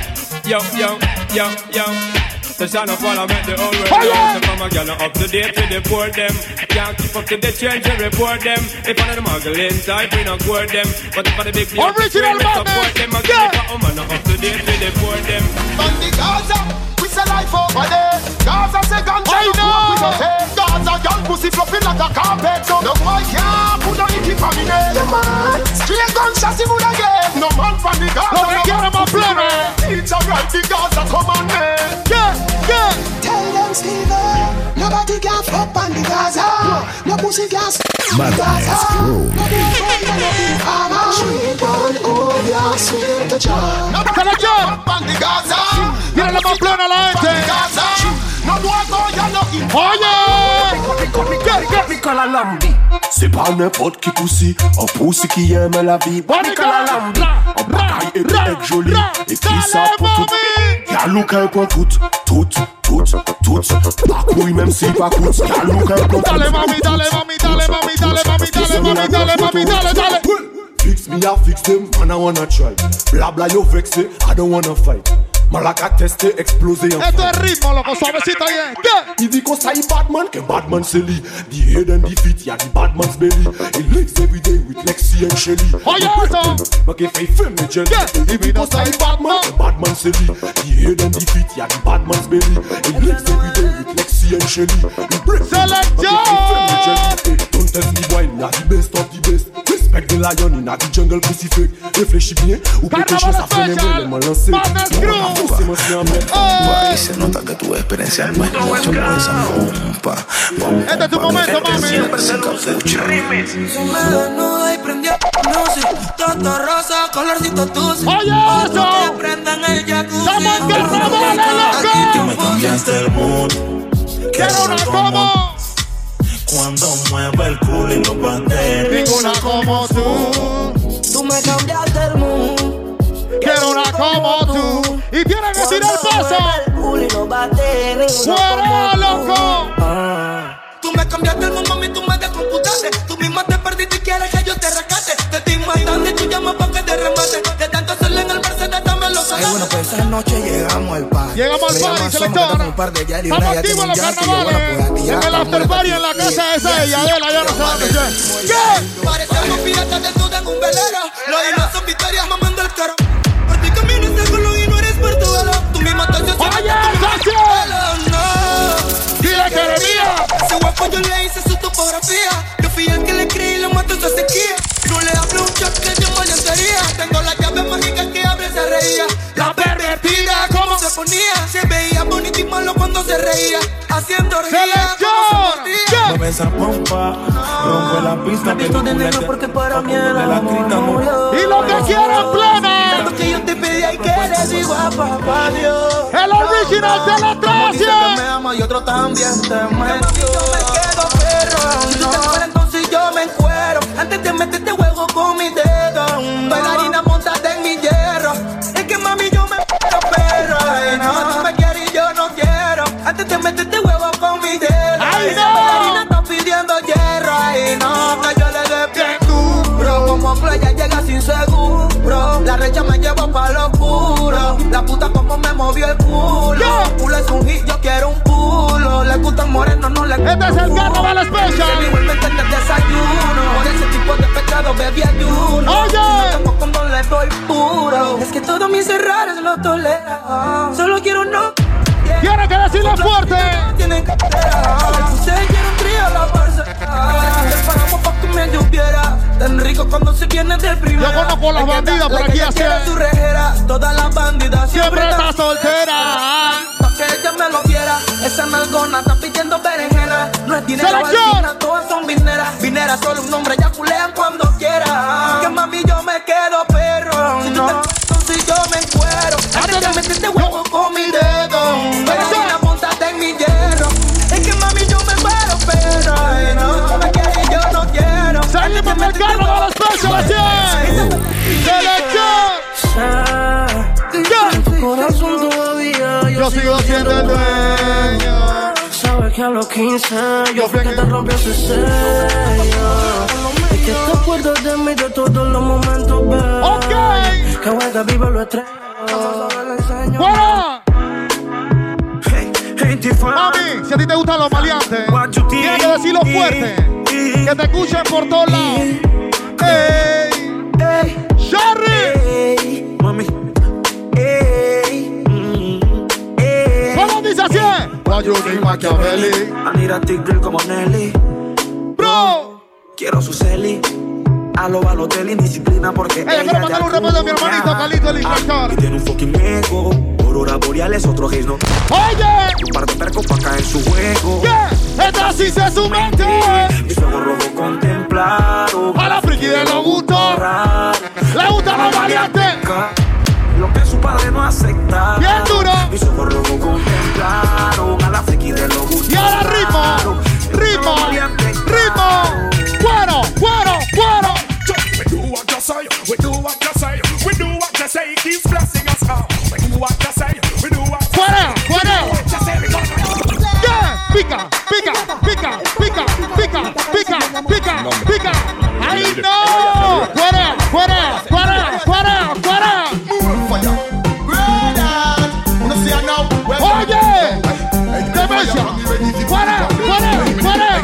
The son of all I met the old way down. So come again up to date with the poor them. Can't keep up to the change and report them. If one of the muggling type, we don't court them. But if one of the big original we support them. I give it a man up to date with the poor them. On the Gaza, we say life over there. Gaza say ganja, you know we don't say. Gaza young pussy fluffy like a carpet. So no boy can't put on it from me name. Straight gunshots he would again. No man from the Gaza. No, get him a planet. It's alright, the Gaza come on man. Tell them Steven, nobody can fuck on the Gaza. No pussy can Madness Crew. Tírale más plena a la gente. Oye. Nicolas Lambi. C'est pas n'importe qui poussi, un poussi qui aime la vie. Nicolas Lambi. Un bagaille et être joli. Et puis ça pour tout. Y'a look un point tout. Pas couille même si pas coûte. Y'a look un point tout. Dale mami. Fix me, I fix them, man I wanna try. Bla bla yo vexé, I don't wanna fight. Malaka testé, explosé en esto es ritmo, loco, suavecito bien. Il dit qu'on s'aille Batman, que Batman c'est lui. The head and the feet, y'a the Batman's belly. He lives every day with Lexi and Shelly. Oh yeah, ça. Mais qu'il fait film, mais Jenny. Il dit qu'on s'aille Batman, que Batman c'est lui. The head and the feet, y'a the Batman's belly. He lives every day with Lexi and Shelly. Don't test me wine, y'a the best of the best. Respect the lion, in the jungle pussy fake. Réfléchis bien, ou quelque chose à faire les mots, les lancé. Guay, se nota que tu experiencia no es mucho, pero esa pompa. Este es tu momento, mami. Siempre se capucha. Se me desnuda y prendió la luz. Toto rosa, colorcito dulce. Oye, eso. Que prendan el jacuzzi. Estamos en carnaval, loco. Tú me cambiaste el mood. Quiero una como. Cuando mueve el culo y los patenes. Ninguna como tú. Tú me cambiaste el mood. Quiero una como tú. Y tienes que tirar el paso. Fuera, loco. Tú me cambiaste el mundo, mami, tú me descomputaste. Tú misma te perdiste y quieres que yo te rescate. Te estoy imaginando y tú llamas pa' que te remate. De tanto hacerle en el Mercedes también lo sacaste. Bueno, pues esa noche llegamos al party. Llegamos al party, selectora. Estamos activos en los carnavales. En el after party en la casa esa de Yadela. Ya no sé dónde es. ¿Qué? Parecemos piratas desnudas en un velero. Los hilos son victorias mamando el carro. Por ti camino seguro y no eres Portugal. Tú misma te haces. ¡Oye, Sachi! ¡Dile que eres mía! Ese guapo yo le hice su topografía. Yo fui el que le creí y lo mató en su sequía. No le hablo un chat que yo valientería. Tengo la llave mágica que abre y se reía. La pervertida, ¿cómo se ponía? Se veía bonito y malo cuando se reía. Haciendo orgía, ¿cómo se mordía? Mueve esa pompa, rompe la pista. Me visto de negro porque para mí era amor. Y lo que quiero en plena. Tanto que yo te pedía y que le digo a papá Dios. El original de la tracia. Me ama y otro también te metió. Yo me quedo perro. Si tú te mueres entonces yo me encuero. Antes de meterte juego con mi dedo. Bailarina montate en mi hierro. Es que mami yo me quiero perro. Ay no, tú me quieres y yo no quiero. Antes de meterte huevo con mi dedo. Ay no. Bailarina está pidiendo hierro. Ay no, que yo le dé bien duro. Como playa llega sin seguro. La recha me lleva pa' lo oscuro. La puta como me movió el culo. Culo es un hit, yo quiero un culo. Le gustan morenos, no le gustan. Este es el carnaval especial. Igualmente en el desayuno. Por ese tipo de pecado bebí ayuno. Oye. Si no tengo cuando le doy puro. Es que todos mis errores lo toleran. Solo quiero no. Tiene que decirlo fuerte. Tienen cartera. Se quiere un trío a la farsa. Paramos pa' que me lloviera. Tan rico cuando se viene de primera. Yo conozco las bandidas por aquí así. Todas las bandidas siempre está soltera. Pa' que ella me lo viera. Esa nalgona está pidiendo berenjena. No es dinero, al todas son vineras. Vineras solo un hombre, ya culean cuando quiera. Que mami yo me quedo perro. Si tú te si yo me encuero. Antes de meterte huevo con mi dedo. Pero si la montaste en mi hierro. Es que mami yo me muero, pero no me quiere y yo no quiero. Salimos del carro de los precios, Tu corazón todavía yo sigo siendo el dueño. Sabes que a los 15 yo fui que te rompió ese sello. Es que te acuerdas de mí de todos los momentos, baby. Ok. Que juega vivo lo estrella. ¡Fuera! Mami, si a ti te gustan los maleantes, tienes que decirlo fuerte. Que te escuchen por todos lados. ¡Ey! ¡Sherry! Mami. ¿Cómo dice así? Guayuki Machiavelli. Anira Tigre como Nelly. Bro. Quiero su celi. A lo Balotelli, indisciplina porque ella quiero mandar un recuerdo a mi hermanito Carlito el inspector. Y tiene un fucking ego. Aurora boreales, otro gays no. Oye. Un par de percos pa' caer en su juego. ¿Qué? Esta sí se su mente. Mis ojos rojos contemplaron. A la friki de los gustos. Le gustan los valientes. Lo que su padre no acepta. Bien duro. Mis ojos rojos contemplaron. A la friki de los gustos. Y ahora ritmo. Ritmo. Ritmo. Cuero, cuero, cuero. We do what you say, we do what you say, we do what you say, keeps blessing us out. We do what you say, we do what you say. Fuera, fuera. Pica, pica, pica, pica, pica, pica, pica, pica. ¡Ay no! ¡Fuera, fuera, fuera, fuera, fuera! ¡Oye! ¡Demencia! ¡Fuera, fuera, fuera!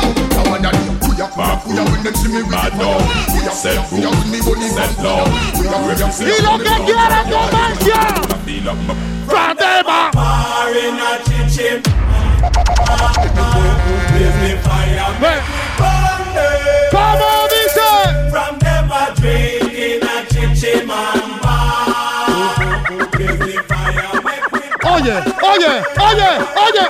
Y lo que quiera comercia. ¡Fratema! ¿Cómo dice? From them a drink in a chichi man bar. Oye, oye, oye, oye.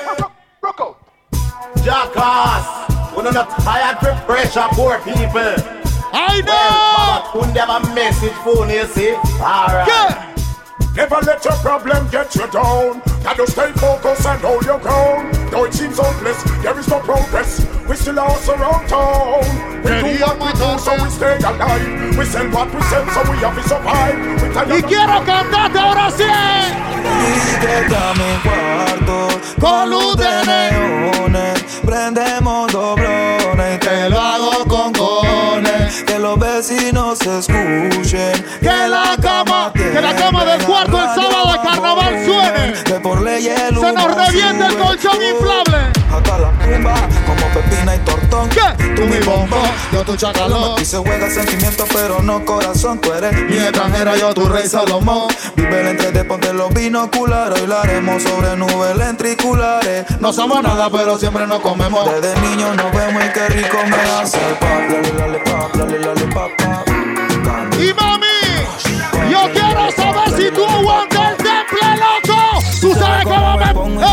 Jackass, we're not tired to pressure poor people. I know. Well, we have a message for you, see? Alright. Yeah. Never let your problem get you down. Gotta stay focused and hold your ground. Though it seems hopeless, there is no progress. We still are around town. We do what we do, so we stay alive. We sell what we sell, so we have to survive. Y quiero cantarte ahora sí. Llega a mi cuarto con luz de neones. Prendemos doblones y te lo hago con cojones. Que los vecinos se escuchen. Que la cama del cuarto el sábado de carnaval suene. Que por ley el se nos reviente el colchón inflable. Hasta la tumba como pepina y tortón. ¿Qué? Tú mi bombón, yo tu chacalón. Y se juega sentimientos pero no corazón. Tú eres mi extranjera, yo tu rey Salomón. Vive el entre de ponte los binoculares. Hoy la haremos sobre nubes lentriculares. No somos nada pero siempre nos comemos. Desde niños nos vemos y qué rico me hace el pap. Lale pap, lale pap. Y mami, yo quiero saber si tú aguantas el temple, loco. Tú sabes cómo me pongo.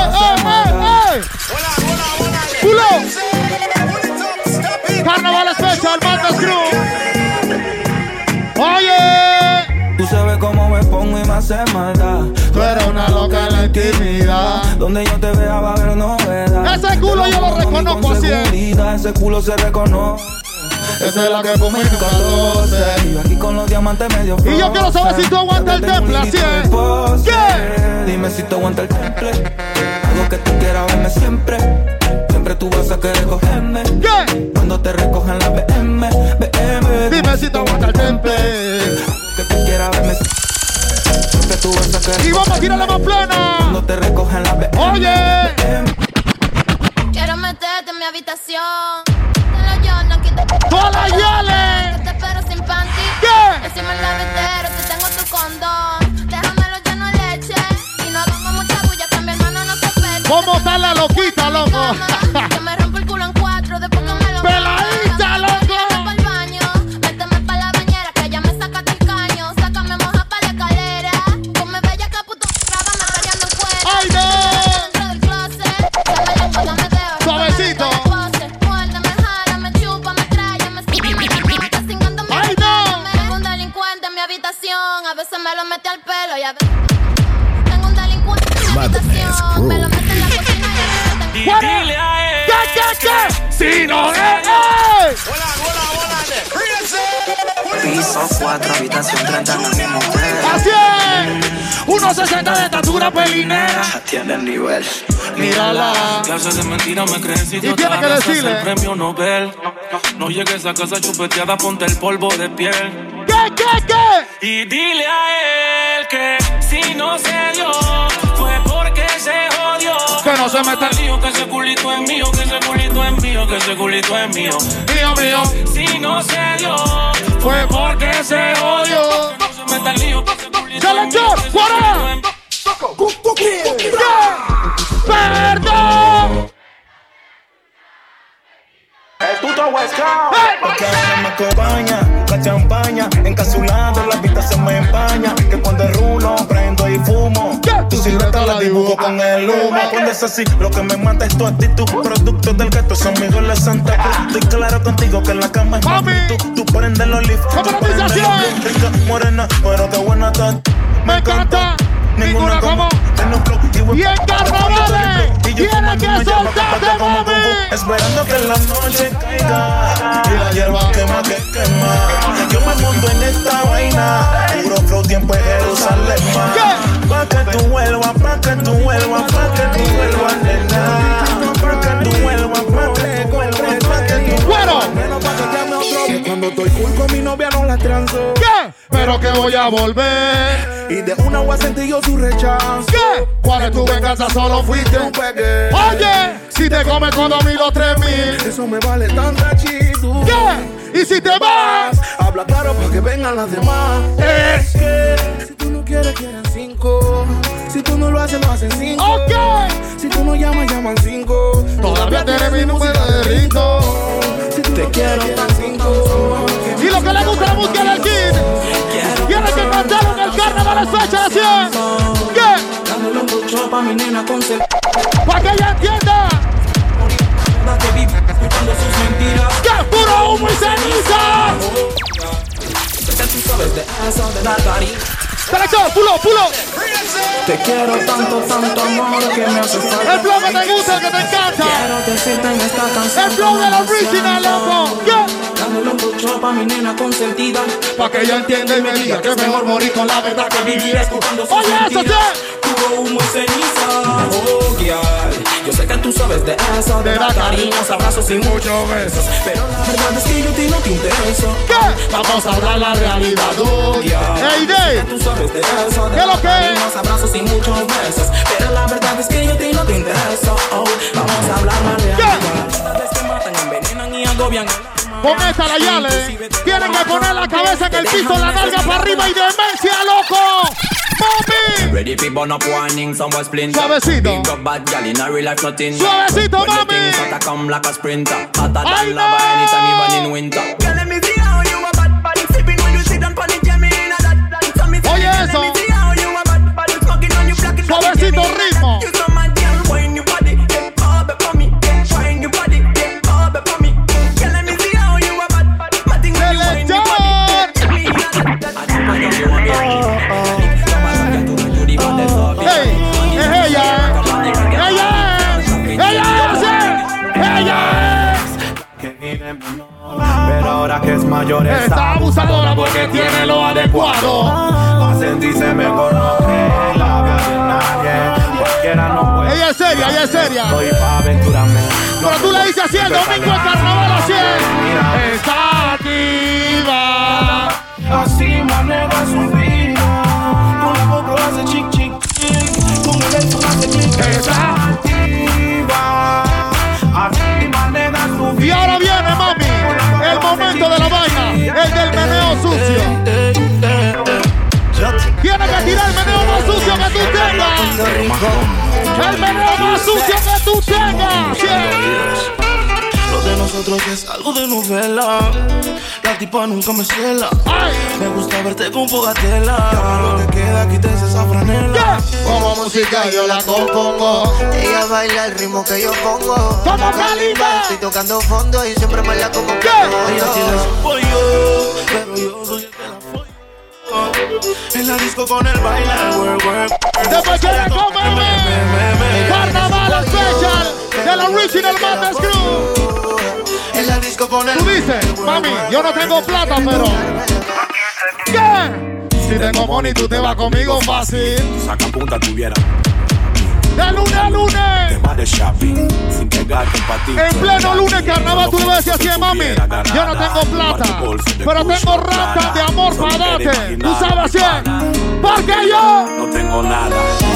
¡Culo! Carnaval Special, Madness Crew. Oye. Tú sabes cómo me pongo y me hace maldad. Tú eres una loca en la intimidad. Donde yo te vea va a haber novedad. Ese culo yo lo reconozco así. Ese culo se reconoce. Esa es la que fumé en 14. Y aquí con los diamantes medio y yo quiero saber si tú aguantas el temple, así es. ¿Qué? Dime si tú aguantas el temple. Algo que tú quieras verme siempre. Siempre tú vas a querer cogerme. ¿Qué? Cuando te recojan la BM. Dime si tú aguantas el temple. Algo que tú quieras verme siempre tú vas a querer. Y vamos a tirarle más plena. Cuando te recojan la BM. Oye. Quiero meterte en mi habitación. ¡Todas las yales! Te espero sin panty. ¿Qué? Encima el gavetero, te tengo tu condón. Déjamelo lleno de leche. Y no hagamos mucha bulla, que mi hermano no se ¿Cómo está la loquita, loco? Que me rompo el culo en cuatro después que me lo ¡Peladita, loco! Méteme pa'l baño, méteme pa' la bañera, que ya me sacaste el caño. Sácame moja pa' la escalera. Ponme bella que puto grábame peleando en cuero. ¡Ay, no! Dentro del closet, dame lengua, dame dedo. Suavecito. Muérdeme, jálame, chúpame, tráyame, sígueme la nota, cingándome. ¡Ay, no! Tengo un delincuente en mi habitación, a veces me lo mete al pelo y a veces... Tengo un delincuente en mi habitación, me lo mete en la cocina y a veces tengo... Dile a él. ¿Qué? Si no es Piso 4, habitación 30 en el mismo hotel. Así es. 1.60 de estatura pelinera. Ya tiene el nivel. Mírala. Clases de mentira me creen si Y yo tiene que decirle. el premio Nobel. No llegues a casa chupeteada, ponte el polvo de piel. ¿Qué? Y dile a él que si no se dio, fue porque se jodió. Que no se meta el lío, que ese culito es mío, que ese culito es mío, que ese culito es mío. Mío. Si no se dio, Fue porque se odió. que no se meta el lío, que ese culito ¡Se le es mío, echó! que ese ¡Fuera! culito es mío. ¡Perdón! El puto West Coast. Porque ahora me acompaña la champaña, encapsulado en la vista se me empaña. Que cuando rulo, prendo y fumo. Tu silueta la dibujo con el humo. Pones así, lo que me mata es tu actitud. Productos del gato son amigos de Santa Cruz. Estoy claro contigo que en la cama es mami. Tú prendes los leaf, tú prendes los leaf. Rica, morena, pero qué buena estás. Me encanta. Ninguna como. Y en carnavales tiene que soltarte, mami. Esperando que la noche caiga y la hierba quema que quema. Yo me monto en esta vaina. Puro flow, tiempo en Jerusalén. Pa' que tú vuelvas, pa' que tú vuelvas, pa' que tú vuelvas, nena. Pa' que tú vuelvas, pa' que tú vuelvas, pa' que tú vuelvas. Que cuando estoy cool con mi novia no la transo. ¿Qué? Pero que voy a volver. Y de una voy a sentir yo su rechazo. ¿Qué? ¿Cuál es tu venganza? Solo fuiste un pegue. Oye, si te comes con 2.000 o 3.000. Eso me vale tanta chido. ¿Qué? Y si te vas, habla claro para que vengan las demás. Es que si tú no quieres, quieren 5. Si tú no lo haces, lo hacen 5. Ok. Si tú no llamas, llaman 5. Todavía tienes mi número de rito. Si te quiero, tan 5. Y lo que le gusta la música del kid, tiene que cantar en el carnaval es fecha de 100. ¿Qué? Dándole un bucho pa' mi nena con para que ella entienda. escuchando sus mentiras. ¡Que puro humo y ceniza! Que tú sabes de eso, de la cari. ¡Selección, pulo! Te quiero tanto, tanto amor que me hace falta. El flow que te gusta, que te encanta. Quiero decirte en esta canción. El flow de la original, loco. ¿Qué? Dándole un bucho pa' mi nena consentida. Pa' que ella entienda y me diga que es mejor morir con la verdad que vivir escuchando sus mentiras. ¡Oye, eso sí! Puro humo y ceniza. Oh, girl. Yo sé que tú sabes de eso, de dar cariños, abrazos y muchos besos. Pero la verdad es que yo a ti no te intereso. ¿Qué? Vamos a hablar la realidad, dude. Hey, Dave. Tú sabes de eso, de ¿qué es lo que cariños, abrazos y muchos besos. Pero la verdad es que yo a ti no te intereso. Oh, vamos a hablar la realidad. Las que matan, envenenan y agobian. Con esta la Yale. Tienen que poner la cabeza en el piso, la nalga para arriba y demencia, loco. Mami. Ready for burn up warning, some was splinter. Suavecito. Big up bad gal in a real life nothing. Suavecito, when mami. the things hotter come like a sprinter. Hotter than lava anytime even in winter. Girl, let me see how you a bad body sipping when you sit down on the jammy in a that. So me oye eso. Let me see how you a bad body smoking on you black. Suavecito ritmo. You so mad, girl, wine your body, get up for me, wine your body, get up for me. Girl, let me see how you a bad body, matting when you wine your body. Hey, es ella. Ella es. Pero ahora que es mayor está abusadora porque tiene lo adecuado. Va a sentirse mejor, no cree la vida de nadie. Cualquiera no puede. Ella es seria, ella es seria. Estoy pa' aventurarme. Pero tú le dices así el domingo en carnaval así es. Está activa. Así maneja su vida. Con la boca hace chic chic chic. Con el iPhone hace clic. Está activa. Así maneja su vida. Y ahora viene, mami, el momento de la vaina, el del meneo sucio. Tienes que tirar el meneo más sucio que tú tengas. El meneo más sucio. sucio que tú tengas. Lo de nosotros es algo de novela. La tipa nunca me cela. Me gusta verte con poca tela. Lo que queda, quítese esa franela. Como música yo la compongo. Ella baila el ritmo que yo pongo. Como Calibre. Estoy tocando fondo y siempre me la como. Ella sí la supo yo, pero yo soy el que la follo. En la disco con el bailar, work. Después que le come Carnaval Special de la Original Madness Crew. En la disco con el. Tú dices, mami, yo no tengo plata, pero ¿qué? Si tengo money, tú te vas conmigo fácil. Saca punta tuviera. De lunes a lunes. Te vas de shopping sin pegarte un patín. En pleno lunes carnaval tú le vas a decir así, mami. Yo no tengo plata, pero tengo ratas de amor para darte. Tú sabes quién. Porque yo no tengo nada.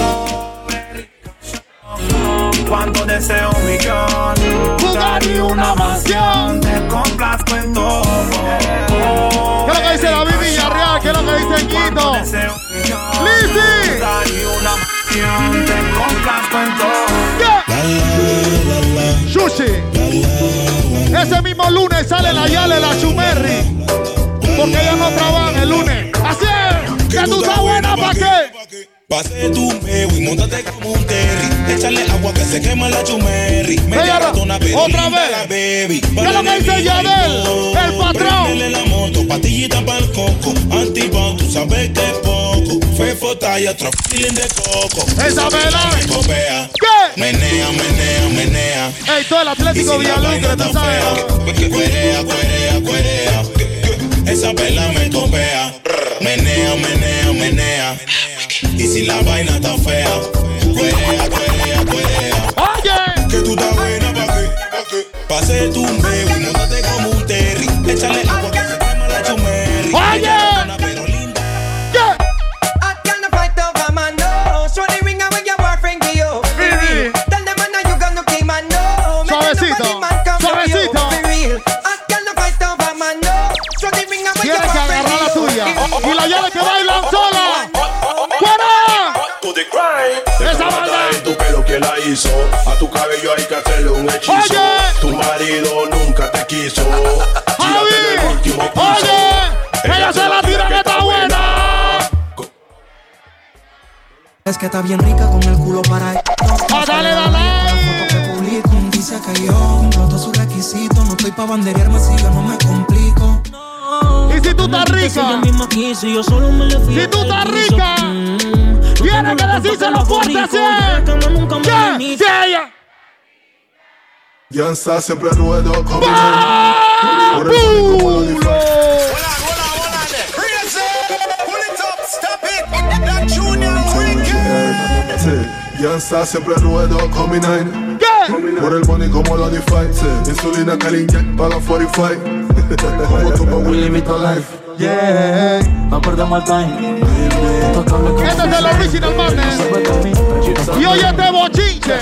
Cuando deseo un millón, jugar y una mansión, te complazco en todo. ¿Qué es lo que dice David Villarreal? ¿Qué es lo que dice Quito? ¡Lizzy! Te complazco en todo. Sushi. Ese mismo lunes sale la Yale, la Chumerri. Porque ella no trabaja el lunes. Así es. Que tú estás buena para qué. Pase tu meo y montate como un terry. Échale agua que se quema la chumerri. Media ratona, pero otra vez. La baby. ¿Qué es lo que dice Yadel? El patrón. Prendele la moto, patillita pa'l coco. Antibao, tú sabes que es poco. Fefo talla, otro feeling de coco. Esa vela me copea. ¿Qué? Menea. Ey, todo el Atlético Villalonga, tú sabes. Cuerea. Esa vela me copea. Menea. Y si la vaina está fea, cuerea. Oye, que tú estás buena pa' qué. Pase tu meo y montate como un terry. Échale agua que se quema la chumerri. Oye, ¿qué? Suavecito. Tienes que agarrar la tuya. Y la llave que bailan sola. Esa banda en tu pelo que la hizo. A tu cabello hay que hacerle un hechizo. Oye. Tu marido nunca te quiso. Tírate en el último piso. Oye, ella se la tira que está buena. Es que está bien rica con el culo para. Dale. Dice que yo cumplo todos sus requisitos. No estoy pa' banderearme si yo no me complico. Y si tú estás rica, si tú estás rica, tienes que decírselo fuerte así. ¡Ya! Yansa siempre ruedo como Yansa siempre ruedo con mi nine. Por el money como lo define. Insulina que le inyect para 45. Como tú pa' Willy Mito Life. Yeah, no perdemos el time. Este es el Original Madness. Y hoy este bochinche.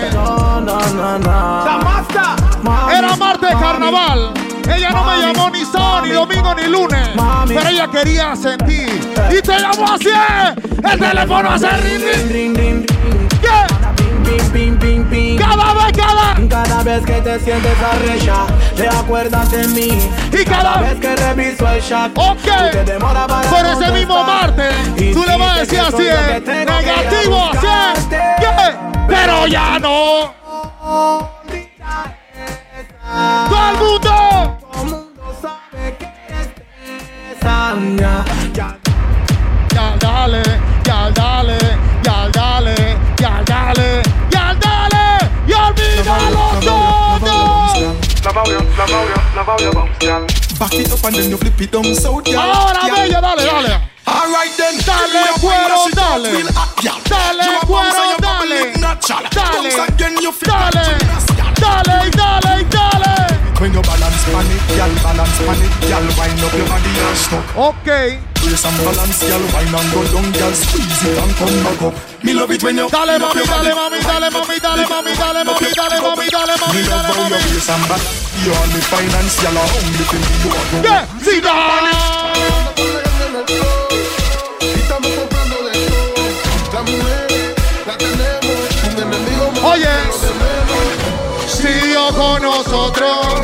Era martes de carnaval. Ella no me llamó ni sábado, ni domingo, ni lunes. Pero ella quería sentir. Y te llamó así. El teléfono hace ring. ¿Qué? Cada vez que te sientes arrecha, te acuerdas de mí. Y cada vez que reviso el chat, ok, por ese mismo martes, tú le vas a decir así, negativo, así, ¿qué? Pero ya no. Todo el mundo sabe que es esa. Ya dale. Y olvídalo todo. Back it up and then you flip it down so down. Ahora bella, dale. Alright then. Dale cuero, dale. When you balance pan it, y'all wind up your body and stuck. Okay. Play some balance, y'all wine and go down, y'all squeeze it and come back up. Me love it when you dale mami. Me love how you play some balance. You all me finance, y'all are only thing you do. Yeah, see that. Oye, siguió con nosotros.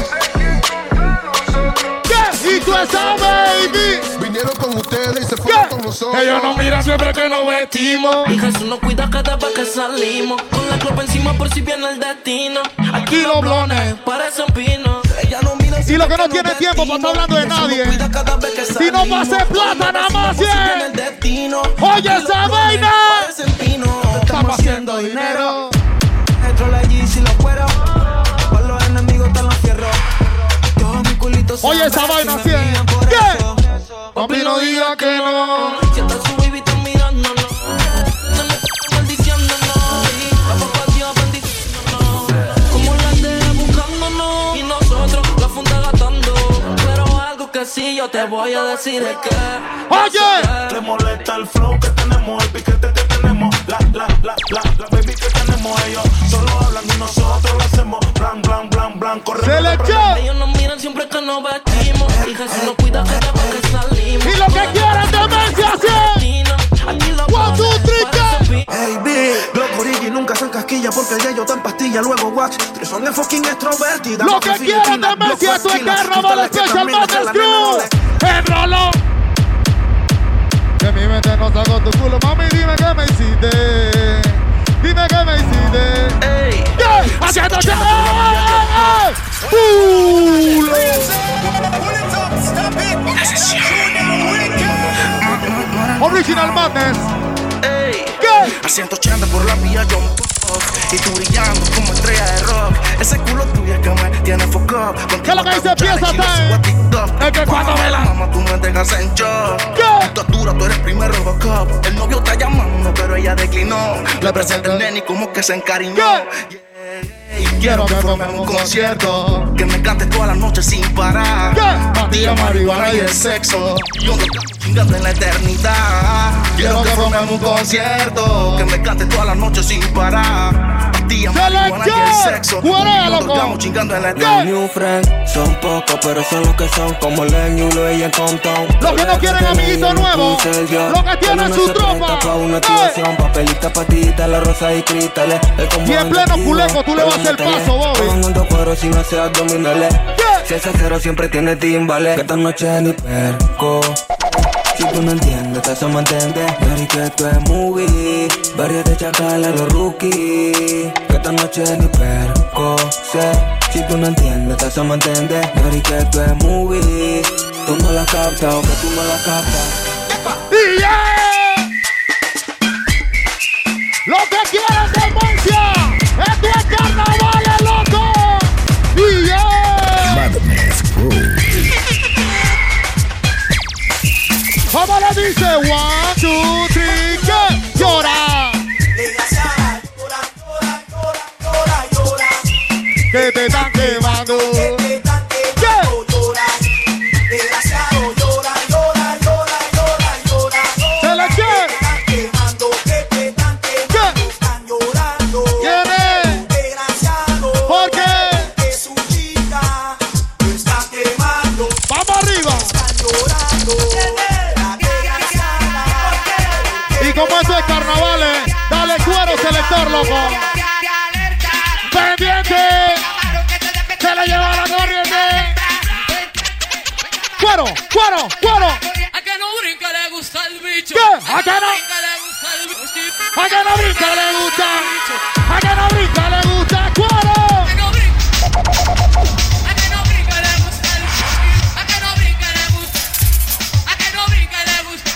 ¿Qué? Y tú esa baby. Vinieron con ustedes y se fueron con nosotros. Ellos nos miran siempre que nos vestimos. Y Jesús nos cuida cada vez que salimos. Con la copa encima por si viene el destino. Aquí los blones parecen pinos. Ella no mira. Y lo que no tiene tiempo para estar hablando de nadie. Si no pase plata, nada más bien. Oye esa vaina. Estamos haciendo dinero. Entro la G si lo fuera. Para los enemigos están los fierros. Oye esa vaina así. Papi no diga que no. Si hasta su baby está mirándonos. No me está maldiciéndonos. La papá Dios bendiciéndonos. Como la de buscándonos. Y nosotros la funda gastando. Pero algo que sí yo te voy a decir es que. Oye. Le molesta el flow que tenemos, el piquete que tenemos. La baby que tenemos. Ellos solo hablan y nosotros lo hacemos. Blan, corremos. Ellos nos miran siempre que nos vestimos. Y Jesús nos cuida cada vez que salimos. Y lo que quieran demencia así. One, two, three, hey, big, los origi nunca son casquilla porque el ellos tan pastilla. Luego watch, son de fucking extrovertida. Lo que quieran demencia, esto es Carnaval Special Master Crew. Enrolo. Que mi mente no sacó tu culo, mami, dime que me hiciste. Dime que me hiciste. Ey, haciendo Original Madness. Ey, a 180 por la vía John Pop. Y tú brillando como estrella de rock. Ese culo tuyo es que me tiene fuck up. ¿Qué es lo que dice pieza time? Es que cuando me la mamá tú me dejas en shock. Tú dura, tú eres primer Robocop. El novio está llamando pero ella declinó. Le presenta el nene como que se encariñó. Quiero que formemos un concierto que me cantes toda la noche sin parar. Patilla, marihuana y el sexo. Yo no estoy chingando en la eternidad. Quiero que formemos un concierto que me cantes toda la noche sin parar. Patilla, marihuana y el sexo. Nos estamos chingando en la eternidad. New friends son pocos, pero son los que son. Como Leñulo y el Compton. Los que no quieren amiguito nuevo. Los que tienen su tropa. Pa' una activación, papelita, patita, la rosa y cristales. Y en pleno culeco tú le vas a hacer paso, Bobby. Tomando cuero sin hacer abdominales. Si ese cero siempre tiene timbales. Que esta noche ni perco. Si tú no entiendes, te hacemos entender. Mary, que esto es movie. Varios de chacal a los rookies. Que esta noche ni perco. Si tú no entiendes, te hacemos entender. Mary, que esto es movie. Tú no la captas o que tú no la captas. Lo que quieres demencia. Esto es Carnaval, loco. Madness Crew. ¿Cómo le dice? 1, 2, 3, ¿qué? Llora. Que te están quemando. Carnavales, dale cuero selector, loco. Pendiente, se le lleva la corriente. Cuero. A que no brinca le gusta el bicho. ¿Qué? ¿A que no? A que no brinca le gusta. ¿A que no brinca le gusta? Cuero. A que no brinca le gusta el bicho. A que no brinca le gusta. A que no brinca le gusta.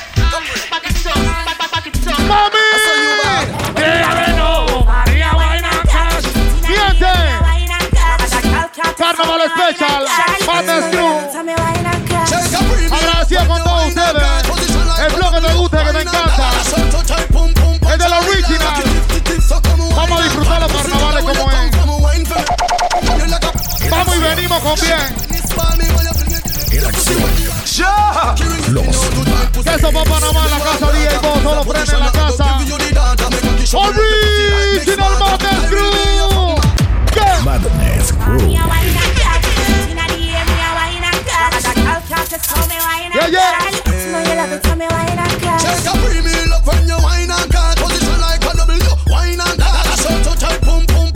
¡Mami! Carnaval Special, Madness Crew. Agradecido con todos ustedes. El blog que te gusta, que te encanta. El de la original. Vamos a disfrutar los carnavales como es. Vamos y venimos con bien. En acción. Los Eso va Panamá en la casa, DJ Bo, solo frena en la casa. Original Madness Crew. Madness Crew. Take a premium look when you wine and cut. Position like a W. Wine and cut. So to tight, boom, boom.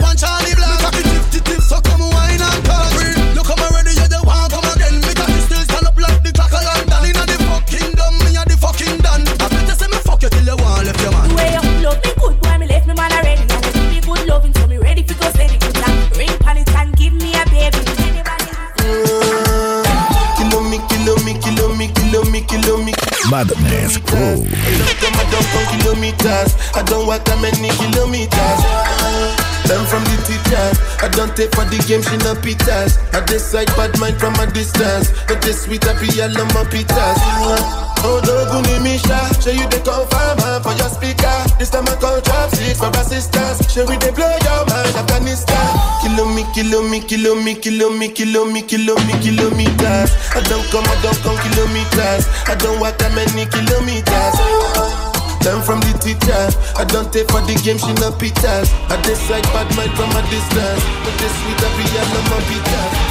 Madness Crew. I don't come kilometers. I don't walk that many kilometers. Learn from the teachers. I don't take for the game, she no pitas. I decide bad mind from a distance. But this sweet happy yellow my pitas. Oh, no, Guni Misha. Show you the confirm for your speaker. This time I call trap six for assistance. Show we they blow your mind, Afghanistan. Kilometers. I don't come kilometers. I don't walk that many kilometers. Learn from the teacher. I don't take for the game, she no pitas. I decide bad mind from a distance. But this sweet happy yellow my pitas.